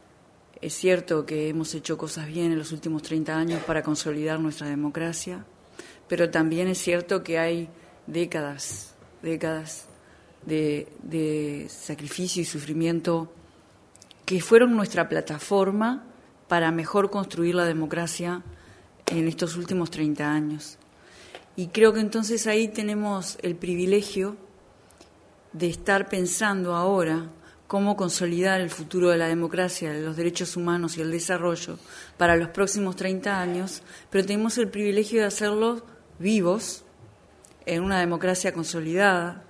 es cierto que hemos hecho cosas bien en los últimos treinta años para consolidar nuestra democracia, pero también es cierto que hay décadas, décadas de, de sacrificio y sufrimiento que fueron nuestra plataforma para mejor construir la democracia en estos últimos treinta años. Y creo que entonces ahí tenemos el privilegio de estar pensando ahora cómo consolidar el futuro de la democracia, de los derechos humanos y el desarrollo para los próximos treinta años, pero tenemos el privilegio de hacerlo vivos, en una democracia consolidada,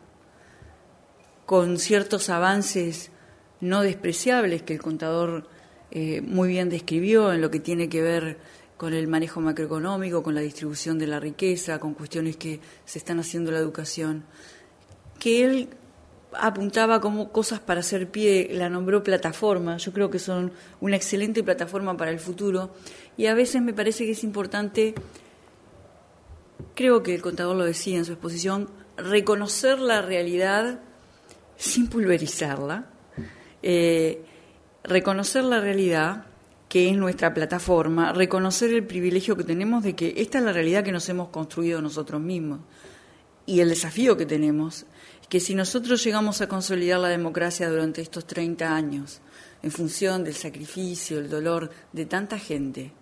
con ciertos avances no despreciables que el contador Eh, muy bien describió en lo que tiene que ver con el manejo macroeconómico, con la distribución de la riqueza, con cuestiones que se están haciendo en la educación, que él apuntaba como cosas para hacer pie, la nombró plataforma. Yo creo que son una excelente plataforma para el futuro y a veces me parece que es importante, creo que el contador lo decía en su exposición, reconocer la realidad sin pulverizarla, eh, reconocer la realidad, que es nuestra plataforma, reconocer el privilegio que tenemos de que esta es la realidad que nos hemos construido nosotros mismos. Y el desafío que tenemos es que si nosotros llegamos a consolidar la democracia durante estos treinta años, en función del sacrificio, el dolor de tanta gente,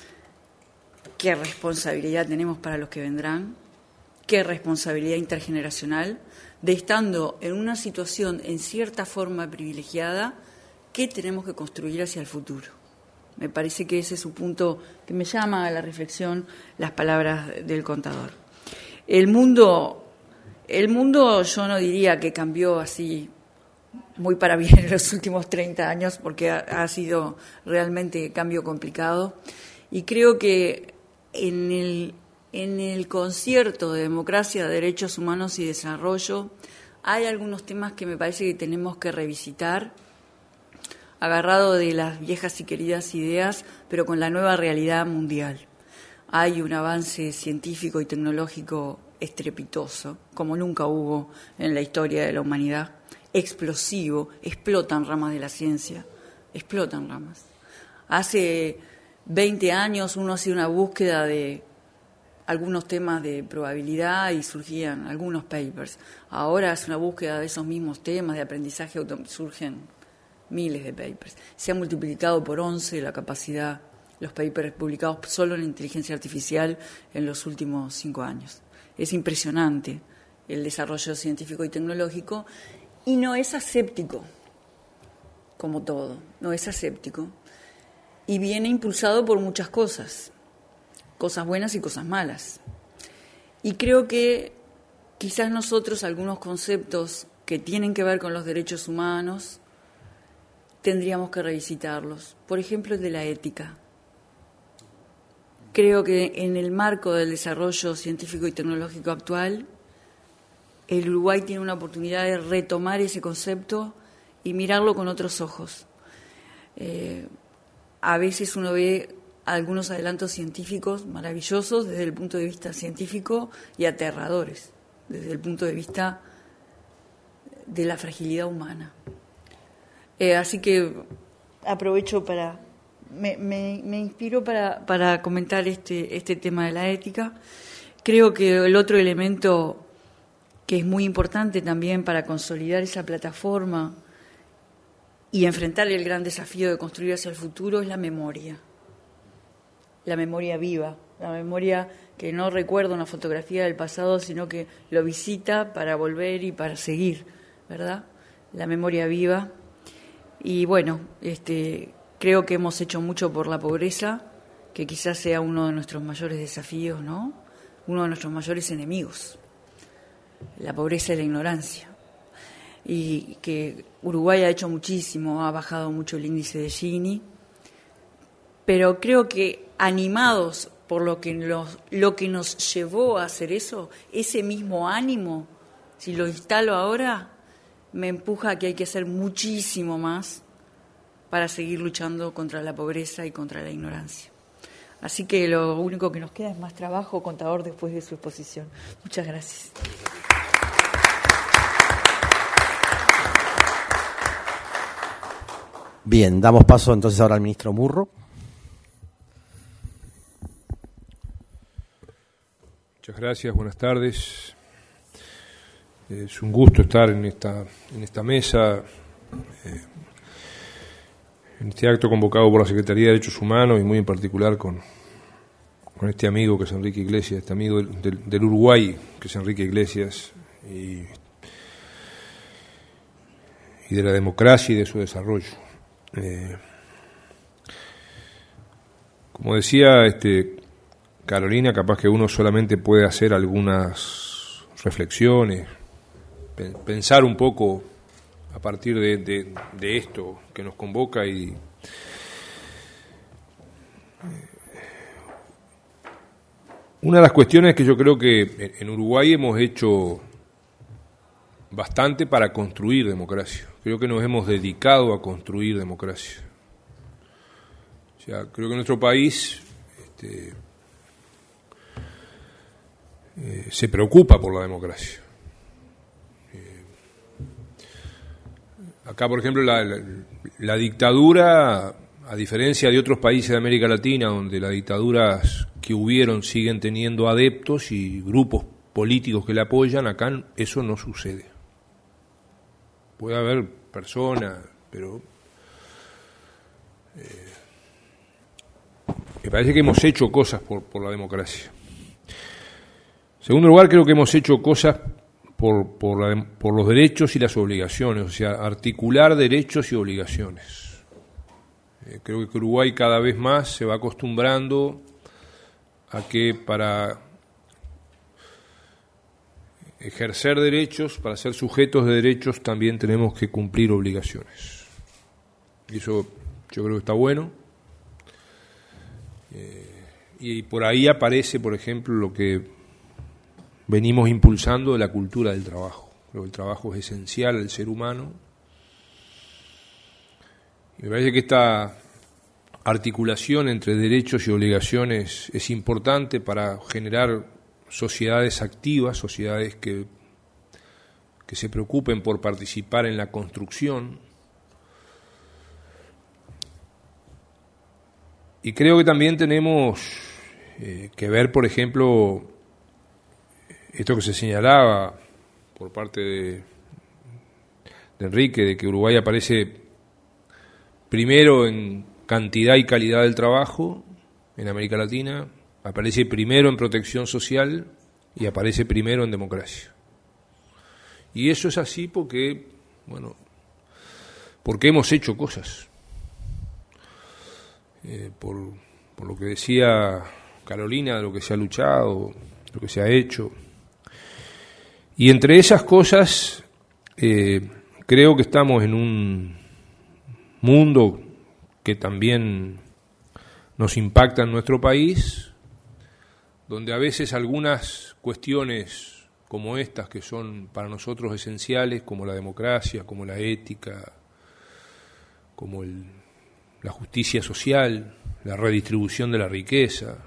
¿qué responsabilidad tenemos para los que vendrán? ¿Qué responsabilidad intergeneracional de estando en una situación en cierta forma privilegiada? ¿Qué tenemos que construir hacia el futuro? Me parece que ese es su punto que me llama a la reflexión las palabras del contador. El mundo, el mundo yo no diría que cambió así muy para bien en los últimos treinta años, porque ha, ha sido realmente cambio complicado. Y creo que en el, en el concierto de democracia, derechos humanos y desarrollo hay algunos temas que me parece que tenemos que revisitar, agarrado de las viejas y queridas ideas, pero con la nueva realidad mundial. Hay un avance científico y tecnológico estrepitoso, como nunca hubo en la historia de la humanidad, explosivo, explotan ramas de la ciencia, explotan ramas. Hace veinte años uno hacía una búsqueda de algunos temas de probabilidad y surgían algunos papers. Ahora es una búsqueda de esos mismos temas de aprendizaje, surgen miles de papers. Se ha multiplicado por once la capacidad los papers publicados solo en inteligencia artificial en los últimos cinco años. Es impresionante el desarrollo científico y tecnológico y no es aséptico, como todo, no es aséptico. Y viene impulsado por muchas cosas, cosas buenas y cosas malas. Y creo que quizás nosotros algunos conceptos que tienen que ver con los derechos humanos tendríamos que revisitarlos. Por ejemplo, el de la ética. Creo que en el marco del desarrollo científico y tecnológico actual, el Uruguay tiene una oportunidad de retomar ese concepto y mirarlo con otros ojos. Eh, a veces uno ve algunos adelantos científicos maravillosos desde el punto de vista científico y aterradores desde el punto de vista de la fragilidad humana. Eh, así que aprovecho para, me, me, me inspiro para, para comentar este, este tema de la ética. Creo que el otro elemento que es muy importante también para consolidar esa plataforma y enfrentar el gran desafío de construir hacia el futuro es la memoria. La memoria viva, la memoria que no recuerda una fotografía del pasado, sino que lo visita para volver y para seguir, ¿verdad? La memoria viva. Y bueno, este, creo que hemos hecho mucho por la pobreza, que quizás sea uno de nuestros mayores desafíos, ¿no? Uno de nuestros mayores enemigos, la pobreza y la ignorancia. Y que Uruguay ha hecho muchísimo, ha bajado mucho el índice de Gini, pero creo que animados por lo que nos, lo que nos llevó a hacer eso, ese mismo ánimo, si lo instalo ahora, me empuja a que hay que hacer muchísimo más para seguir luchando contra la pobreza y contra la ignorancia. Así que lo único que nos queda es más trabajo, contador, después de su exposición. Muchas gracias. Bien, damos paso entonces ahora al ministro Murro. Muchas gracias, buenas tardes. Es un gusto estar en esta, en esta mesa, eh, en este acto convocado por la Secretaría de Derechos Humanos y muy en particular con, con este amigo que es Enrique Iglesias, este amigo del, del, del Uruguay que es Enrique Iglesias, y, y de la democracia y de su desarrollo. Eh, como decía este Carolina, capaz que uno solamente puede hacer algunas reflexiones, pensar un poco a partir de, de, de esto que nos convoca y una de las cuestiones que yo creo que en Uruguay hemos hecho bastante para construir democracia. Creo que nos hemos dedicado a construir democracia. O sea, creo que nuestro país este, eh, se preocupa por la democracia. Eh, acá, por ejemplo, la, la, la dictadura, a diferencia de otros países de América Latina, donde las dictaduras que hubieron siguen teniendo adeptos y grupos políticos que la apoyan, acá eso no sucede. Puede haber personas, pero eh, me parece que hemos hecho cosas por, por la democracia. En segundo lugar, creo que hemos hecho cosas por, por, la, por los derechos y las obligaciones, o sea, articular derechos y obligaciones. Eh, creo que Uruguay cada vez más se va acostumbrando a que para ejercer derechos, para ser sujetos de derechos, también tenemos que cumplir obligaciones. Y eso yo creo que está bueno. Eh, y por ahí aparece, por ejemplo, lo que venimos impulsando de la cultura del trabajo. Creo que el trabajo es esencial al ser humano. Y me parece que esta articulación entre derechos y obligaciones es importante para generar sociedades activas, sociedades que, que se preocupen por participar en la construcción. Y creo que también tenemos eh, que ver, por ejemplo, esto que se señalaba por parte de, de Enrique, de que Uruguay aparece primero en, cantidad y calidad del trabajo en América Latina, aparece primero en protección social y aparece primero en democracia. Y eso es así porque, bueno, porque hemos hecho cosas. Eh, por, por lo que decía Carolina, de lo que se ha luchado, lo que se ha hecho. Y entre esas cosas, eh, creo que estamos en un mundo que también nos impacta en nuestro país, donde a veces algunas cuestiones como estas, que son para nosotros esenciales, como la democracia, como la ética, como el, la justicia social, la redistribución de la riqueza,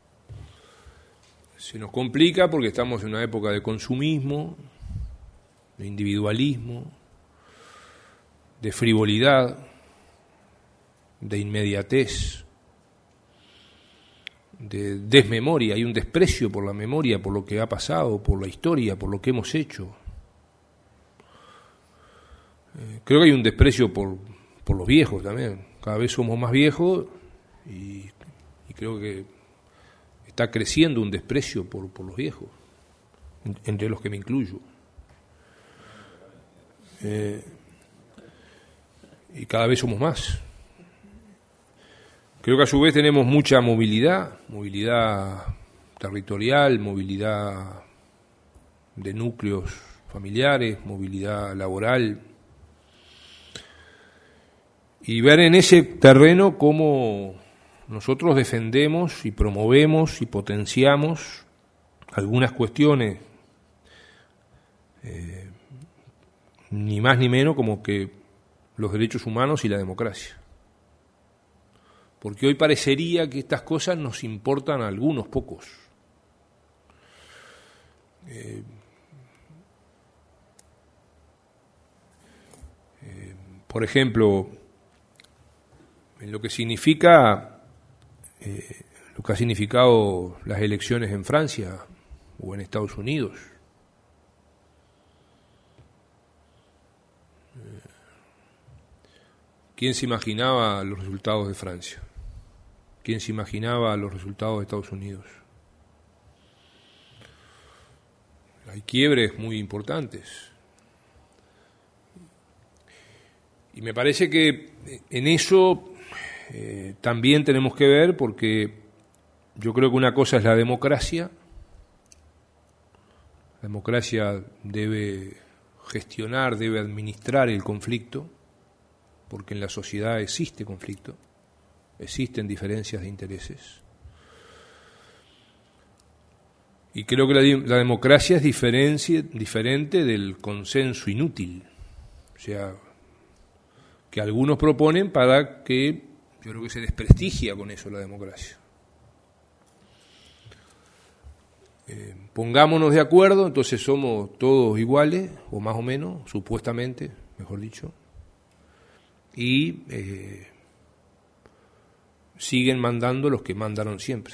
se nos complica porque estamos en una época de consumismo, de individualismo, de frivolidad, de inmediatez, de desmemoria. Hay un desprecio por la memoria, por lo que ha pasado, por la historia, por lo que hemos hecho. Eh, creo que hay un desprecio por, por los viejos también. Cada vez somos más viejos y, y creo que está creciendo un desprecio por, por los viejos, entre los que me incluyo. Eh, y cada vez somos más. Creo que a su vez tenemos mucha movilidad, movilidad territorial, movilidad de núcleos familiares, movilidad laboral. Y ver en ese terreno cómo nosotros defendemos y promovemos y potenciamos algunas cuestiones, eh, ni más ni menos como que los derechos humanos y la democracia. Porque hoy parecería que estas cosas nos importan a algunos pocos. Eh, eh, por ejemplo, en lo que significa, eh, lo que ha significado las elecciones en Francia o en Estados Unidos. Eh, ¿Quién se imaginaba los resultados de Francia? ¿Quién se imaginaba los resultados de Estados Unidos? Hay quiebres muy importantes. Y me parece que en eso eh, también tenemos que ver, porque yo creo que una cosa es la democracia. La democracia debe gestionar, debe administrar el conflicto, porque en la sociedad existe conflicto. Existen diferencias de intereses. Y creo que la, la democracia es diferente del consenso inútil. O sea, que algunos proponen para que, yo creo que se desprestigia con eso la democracia. Eh, pongámonos de acuerdo, entonces somos todos iguales, o más o menos, supuestamente, mejor dicho, y eh, siguen mandando los que mandaron siempre.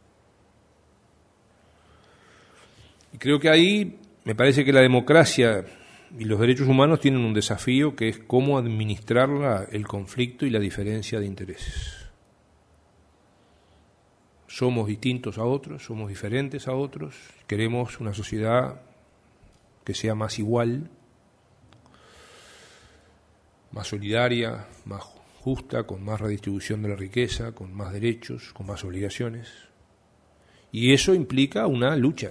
Y creo que ahí me parece que la democracia y los derechos humanos tienen un desafío, que es cómo administrar la, el conflicto y la diferencia de intereses. Somos distintos a otros, somos diferentes a otros, queremos una sociedad que sea más igual, más solidaria, más justa, con más redistribución de la riqueza, con más derechos, con más obligaciones. Y eso implica una lucha,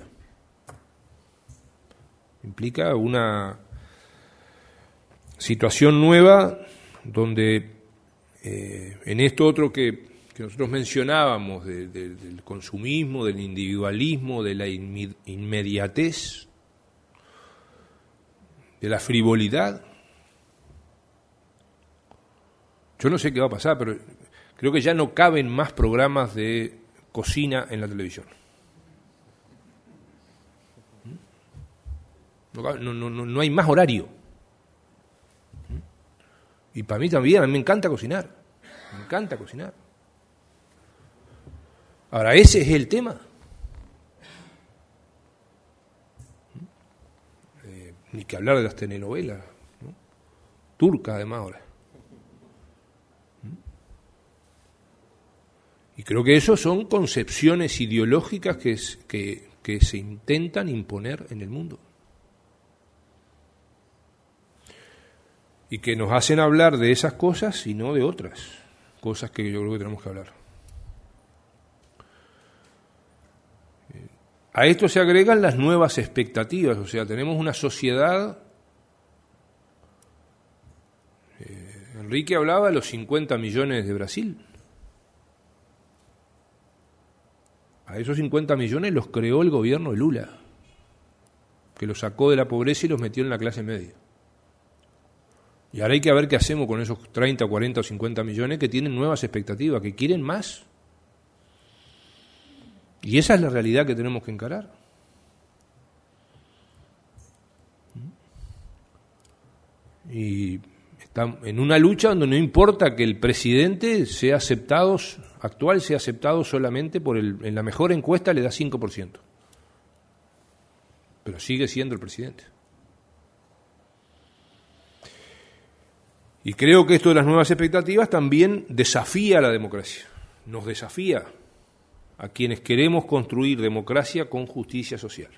implica una situación nueva donde eh, en esto otro que, que nosotros mencionábamos, de, de, del consumismo, del individualismo, de la inmediatez, de la frivolidad. Yo no sé qué va a pasar, pero creo que ya no caben más programas de cocina en la televisión. No, no, no, no hay más horario. Y para mí también, a mí me encanta cocinar. Me encanta cocinar. Ahora, ese es el tema. Eh, ni que hablar de las telenovelas, ¿no? Turcas además ahora. Y creo que eso son concepciones ideológicas que, que, que se intentan imponer en el mundo. Y que nos hacen hablar de esas cosas y no de otras cosas que yo creo que tenemos que hablar. A esto se agregan las nuevas expectativas, o sea, tenemos una sociedad. Eh, Enrique hablaba de los cincuenta millones de Brasil. A esos cincuenta millones los creó el gobierno de Lula, que los sacó de la pobreza y los metió en la clase media. Y ahora hay que ver qué hacemos con esos treinta, cuarenta o cincuenta millones que tienen nuevas expectativas, que quieren más. Y esa es la realidad que tenemos que encarar. Y está en una lucha donde no importa que el presidente sea aceptado, actual sea aceptado solamente por el, en la mejor encuesta le da cinco por ciento. Pero sigue siendo el presidente. Y creo que esto de las nuevas expectativas también desafía a la democracia, nos desafía a quienes queremos construir democracia con justicia social.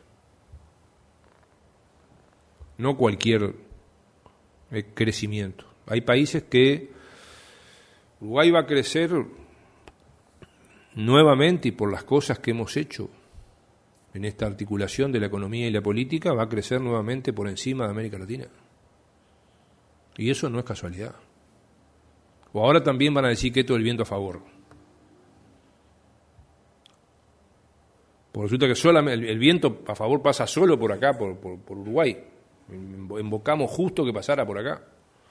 No cualquier eh, crecimiento. Hay países que Uruguay va a crecer nuevamente y por las cosas que hemos hecho en esta articulación de la economía y la política, va a crecer nuevamente por encima de América Latina. Y eso no es casualidad. O ahora también van a decir que esto es el viento a favor. Porque resulta que solamente el viento a favor pasa solo por acá, por, por, por Uruguay. Invocamos justo que pasara por acá.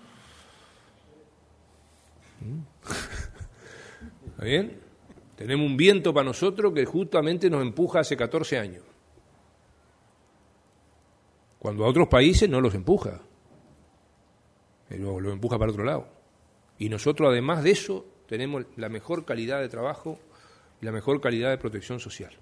¿Está bien? Tenemos un viento para nosotros que justamente nos empuja hace catorce años. Cuando a otros países no los empuja. Lo, lo empuja para otro lado. Y nosotros, además de eso, tenemos la mejor calidad de trabajo y la mejor calidad de protección social.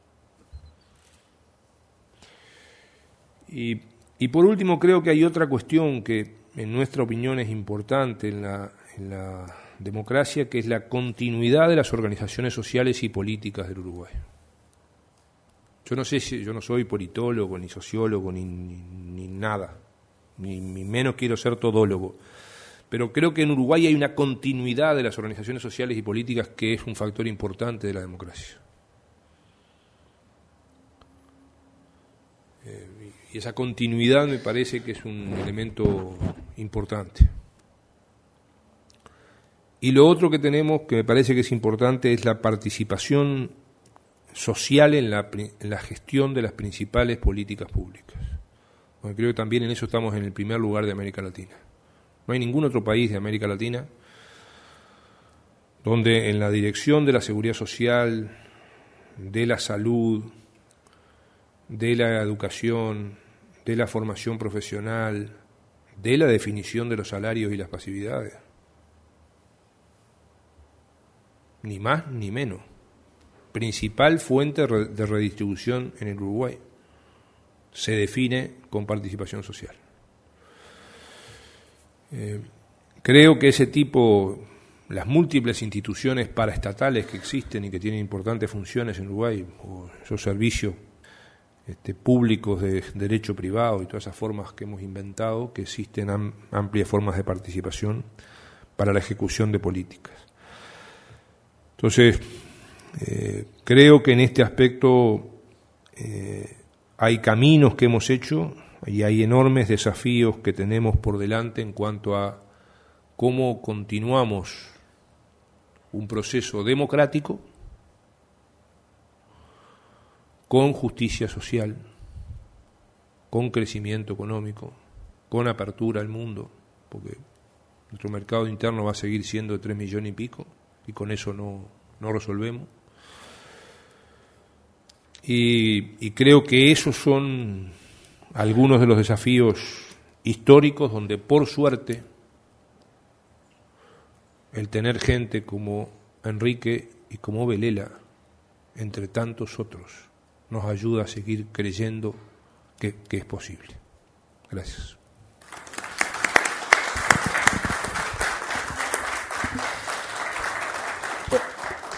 Y, y por último, creo que hay otra cuestión que, en nuestra opinión, es importante en la, en la democracia, que es la continuidad de las organizaciones sociales y políticas del Uruguay. Yo no sé si yo no soy politólogo, ni sociólogo, ni, ni, ni nada, ni, ni menos quiero ser todólogo, pero creo que en Uruguay hay una continuidad de las organizaciones sociales y políticas que es un factor importante de la democracia. Eh, y esa continuidad me parece que es un elemento importante. Y lo otro que tenemos, que me parece que es importante, es la participación social en la, en la gestión de las principales políticas públicas. Bueno, creo que también en eso estamos en el primer lugar de América Latina. No hay ningún otro país de América Latina donde en la dirección de la seguridad social, de la salud, de la educación, de la formación profesional, de la definición de los salarios y las pasividades, ni más ni menos, principal fuente de redistribución en el Uruguay, se define con participación social. Eh, creo que ese tipo, las múltiples instituciones paraestatales que existen y que tienen importantes funciones en Uruguay, o esos servicios este, públicos de derecho privado y todas esas formas que hemos inventado, que existen am, amplias formas de participación para la ejecución de políticas. Entonces, eh, creo que en este aspecto eh, hay caminos que hemos hecho y hay enormes desafíos que tenemos por delante en cuanto a cómo continuamos un proceso democrático con justicia social, con crecimiento económico, con apertura al mundo, porque nuestro mercado interno va a seguir siendo de tres millones y pico y con eso no, no resolvemos. Y, y creo que esos son algunos de los desafíos históricos donde, por suerte, el tener gente como Enrique y como Belela, entre tantos otros, nos ayuda a seguir creyendo que, que es posible. Gracias.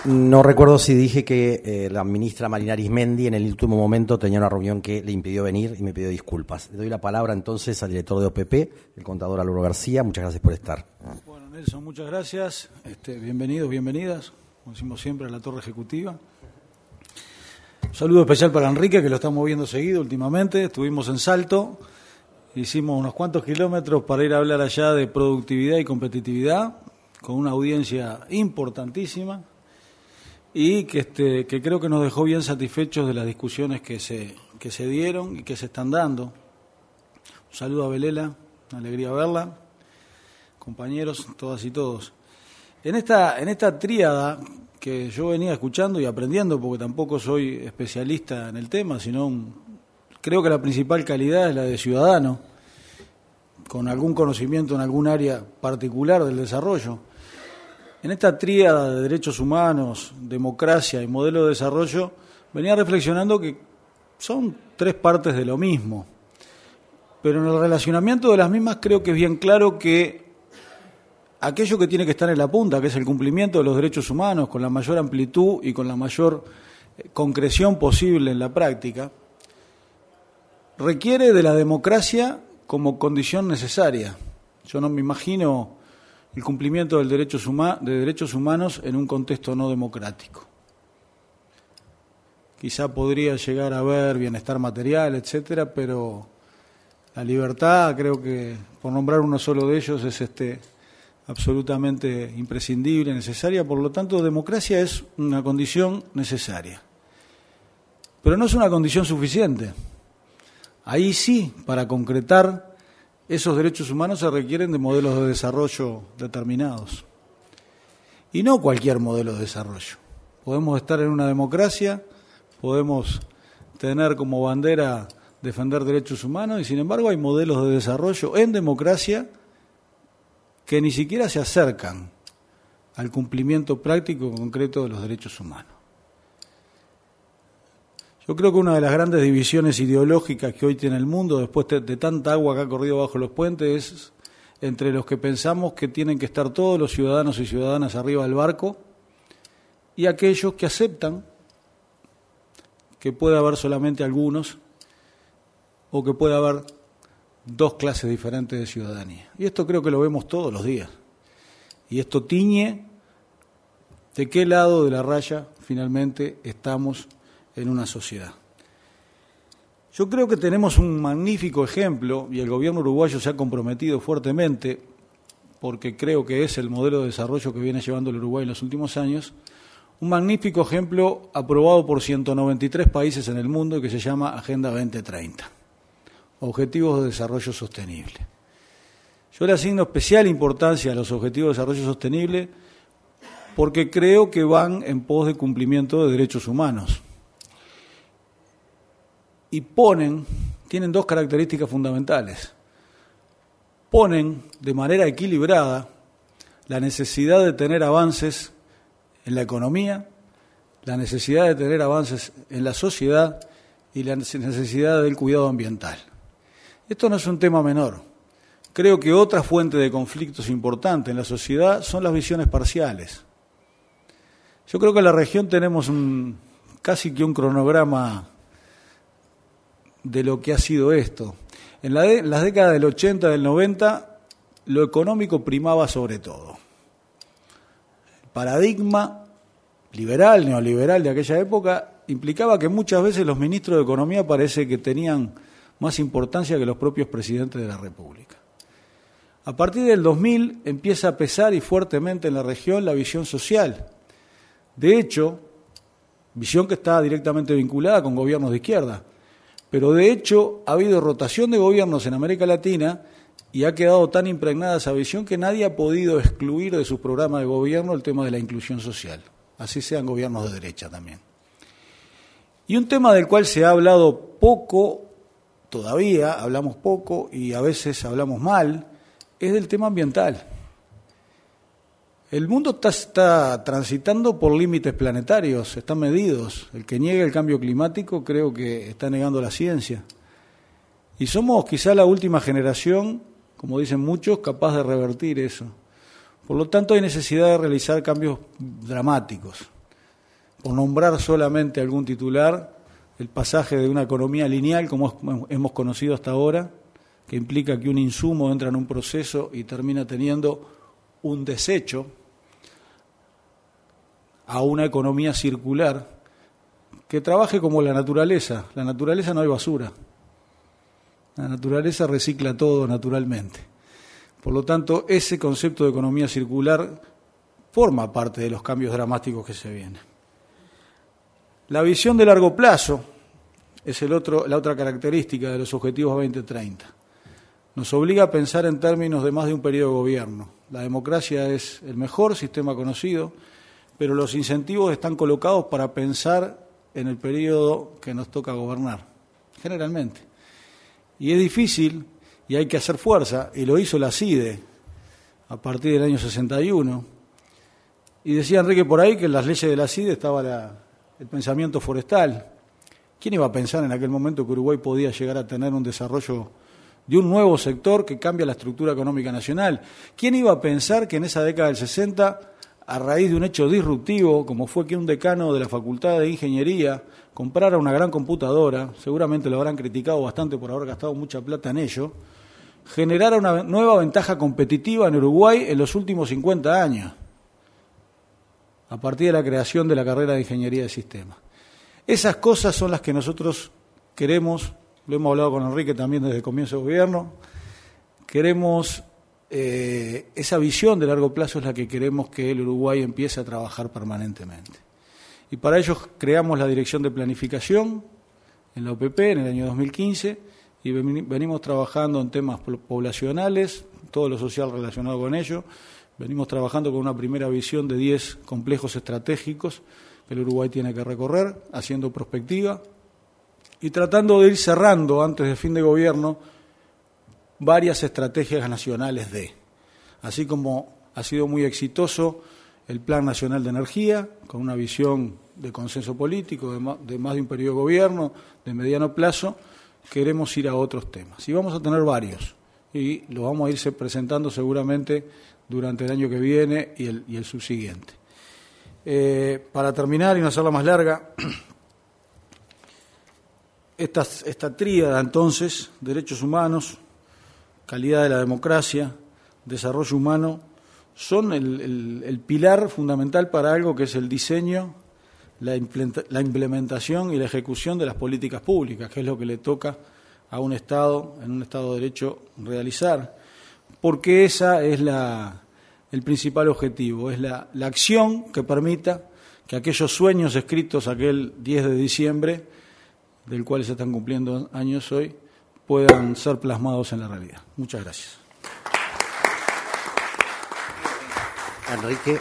No recuerdo si dije que eh, la ministra Marina Arismendi en el último momento tenía una reunión que le impidió venir y me pidió disculpas. Le doy la palabra entonces al director de O P P, el contador Álvaro García. Muchas gracias por estar. Bueno, Nelson, muchas gracias. Este, bienvenidos, bienvenidas, como decimos siempre, a la Torre Ejecutiva. Un saludo especial para Enrique, que lo estamos viendo seguido últimamente. Estuvimos en Salto, hicimos unos cuantos kilómetros para ir a hablar allá de productividad y competitividad, con una audiencia importantísima. Y que, este, que creo que nos dejó bien satisfechos de las discusiones que se, que se dieron y que se están dando. Un saludo a Belela, una alegría verla, compañeros, todas y todos. En esta, en esta tríada que yo venía escuchando y aprendiendo, porque tampoco soy especialista en el tema, sino un, creo que la principal calidad es la de ciudadano, con algún conocimiento en algún área particular del desarrollo. En esta tríada de derechos humanos, democracia y modelo de desarrollo, venía reflexionando que son tres partes de lo mismo. Pero en el relacionamiento de las mismas creo que es bien claro que aquello que tiene que estar en la punta, que es el cumplimiento de los derechos humanos con la mayor amplitud y con la mayor concreción posible en la práctica, requiere de la democracia como condición necesaria. Yo no me imagino el cumplimiento del derechos huma- de derechos humanos en un contexto no democrático. Quizá podría llegar a haber bienestar material, etcétera, pero la libertad, creo que por nombrar uno solo de ellos, es este absolutamente imprescindible, necesaria. Por lo tanto, democracia es una condición necesaria. Pero no es una condición suficiente. Ahí sí, para concretar esos derechos humanos se requieren de modelos de desarrollo determinados. Y no cualquier modelo de desarrollo. Podemos estar en una democracia, podemos tener como bandera defender derechos humanos y sin embargo hay modelos de desarrollo en democracia que ni siquiera se acercan al cumplimiento práctico y concreto de los derechos humanos. Yo creo que una de las grandes divisiones ideológicas que hoy tiene el mundo, después de, de tanta agua que ha corrido bajo los puentes, es entre los que pensamos que tienen que estar todos los ciudadanos y ciudadanas arriba del barco y aquellos que aceptan que puede haber solamente algunos o que puede haber dos clases diferentes de ciudadanía. Y esto creo que lo vemos todos los días. Y esto tiñe de qué lado de la raya finalmente estamos en una sociedad. Yo creo que tenemos un magnífico ejemplo, y el gobierno uruguayo se ha comprometido fuertemente, porque creo que es el modelo de desarrollo que viene llevando el Uruguay en los últimos años, un magnífico ejemplo aprobado por ciento noventa y tres países en el mundo y que se llama Agenda veinte treinta, Objetivos de Desarrollo Sostenible. Yo le asigno especial importancia a los Objetivos de Desarrollo Sostenible porque creo que van en pos de cumplimiento de derechos humanos. Y ponen, tienen dos características fundamentales. Ponen de manera equilibrada la necesidad de tener avances en la economía, la necesidad de tener avances en la sociedad y la necesidad del cuidado ambiental. Esto no es un tema menor. Creo que otra fuente de conflictos importante en la sociedad son las visiones parciales. Yo creo que en la región tenemos un, casi que un cronograma de lo que ha sido esto. En la de, las décadas del ochenta, del noventa, lo económico primaba sobre todo. El paradigma liberal, neoliberal de aquella época implicaba que muchas veces los ministros de Economía parece que tenían más importancia que los propios presidentes de la República. A partir del dos mil empieza a pesar y fuertemente en la región la visión social. De hecho, visión que está directamente vinculada con gobiernos de izquierda. Pero de hecho ha habido rotación de gobiernos en América Latina y ha quedado tan impregnada esa visión que nadie ha podido excluir de sus programas de gobierno el tema de la inclusión social, así sean gobiernos de derecha también. Y un tema del cual se ha hablado poco, todavía hablamos poco y a veces hablamos mal, es del tema ambiental. El mundo está, está transitando por límites planetarios, están medidos. El que niegue el cambio climático creo que está negando la ciencia. Y somos quizá la última generación, como dicen muchos, capaz de revertir eso. Por lo tanto, hay necesidad de realizar cambios dramáticos. por nombrar solamente algún titular, el pasaje de una economía lineal, como hemos conocido hasta ahora, que implica que un insumo entra en un proceso y termina teniendo un desecho, a una economía circular que trabaje como la naturaleza. La naturaleza no hay basura. La naturaleza recicla todo naturalmente. Por lo tanto, ese concepto de economía circular forma parte de los cambios dramáticos que se vienen. La visión de largo plazo es el otro, la otra característica de los objetivos veinte treinta. Nos obliga a pensar en términos de más de un periodo de gobierno. La democracia es el mejor sistema conocido, pero los incentivos están colocados para pensar en el periodo que nos toca gobernar, generalmente. Y es difícil y hay que hacer fuerza, y lo hizo la CIDE a partir del año sesenta y uno. Y decía Enrique por ahí que en las leyes de la CIDE estaba la, el pensamiento forestal. ¿Quién iba a pensar en aquel momento que Uruguay podía llegar a tener un desarrollo de un nuevo sector que cambia la estructura económica nacional? ¿Quién iba a pensar que en esa década del sesenta, a raíz de un hecho disruptivo, como fue que un decano de la Facultad de Ingeniería comprara una gran computadora, seguramente lo habrán criticado bastante por haber gastado mucha plata en ello, generara una nueva ventaja competitiva en Uruguay en los últimos cincuenta años, a partir de la creación de la carrera de Ingeniería de Sistemas? Esas cosas son las que nosotros queremos, lo hemos hablado con Enrique también desde el comienzo del gobierno, queremos, eh, esa visión de largo plazo es la que queremos que el Uruguay empiece a trabajar permanentemente. Y para ello creamos la Dirección de Planificación en la O P P en el año dos mil quince y venimos trabajando en temas poblacionales, todo lo social relacionado con ello. Venimos trabajando con una primera visión de diez complejos estratégicos que el Uruguay tiene que recorrer, haciendo prospectiva y tratando de ir cerrando antes del fin de gobierno varias estrategias nacionales de. Así como ha sido muy exitoso el Plan Nacional de Energía, con una visión de consenso político, de más de, más de un periodo de gobierno, de mediano plazo, queremos ir a otros temas. Y vamos a tener varios, y los vamos a irse presentando seguramente durante el año que viene y el, y el subsiguiente. Eh, para terminar y no hacerla más larga, esta, esta tríada entonces, derechos humanos, calidad de la democracia, desarrollo humano, son el, el, el pilar fundamental para algo que es el diseño, la, la implementación y la ejecución de las políticas públicas, que es lo que le toca a un Estado, en un Estado de Derecho, realizar, porque esa es la, el principal objetivo, es la, la acción que permita que aquellos sueños escritos aquel diez de diciembre, del cual se están cumpliendo años hoy, puedan ser plasmados en la realidad. Muchas gracias. Enrique.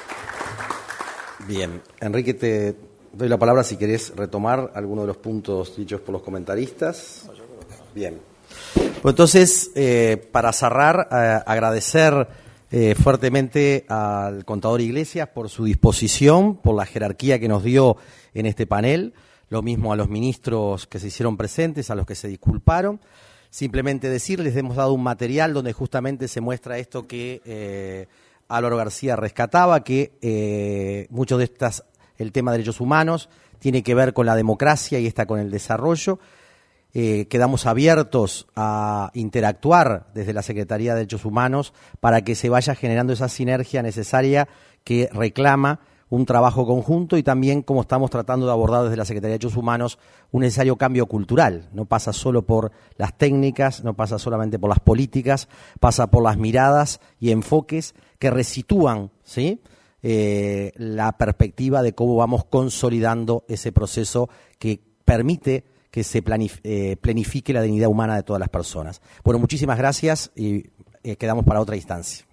Bien, Enrique, te doy la palabra si querés retomar alguno de los puntos dichos por los comentaristas. Bien. Pues entonces, eh, para cerrar, eh, agradecer eh, fuertemente al contador Iglesias por su disposición, por la jerarquía que nos dio en este panel, lo mismo a los ministros que se hicieron presentes, a los que se disculparon. Simplemente decirles, hemos dado un material donde justamente se muestra esto que eh, Álvaro García rescataba, que eh, muchos de estas, el tema de derechos humanos, tiene que ver con la democracia y está con el desarrollo. Eh, quedamos abiertos a interactuar desde la Secretaría de Derechos Humanos para que se vaya generando esa sinergia necesaria que reclama un trabajo conjunto y también, como estamos tratando de abordar desde la Secretaría de Derechos Humanos, un necesario cambio cultural. No pasa solo por las técnicas, no pasa solamente por las políticas, pasa por las miradas y enfoques que resitúan, ¿sí?, eh, la perspectiva de cómo vamos consolidando ese proceso que permite que se planif- eh, planifique la dignidad humana de todas las personas. Bueno, muchísimas gracias y eh, quedamos para otra instancia.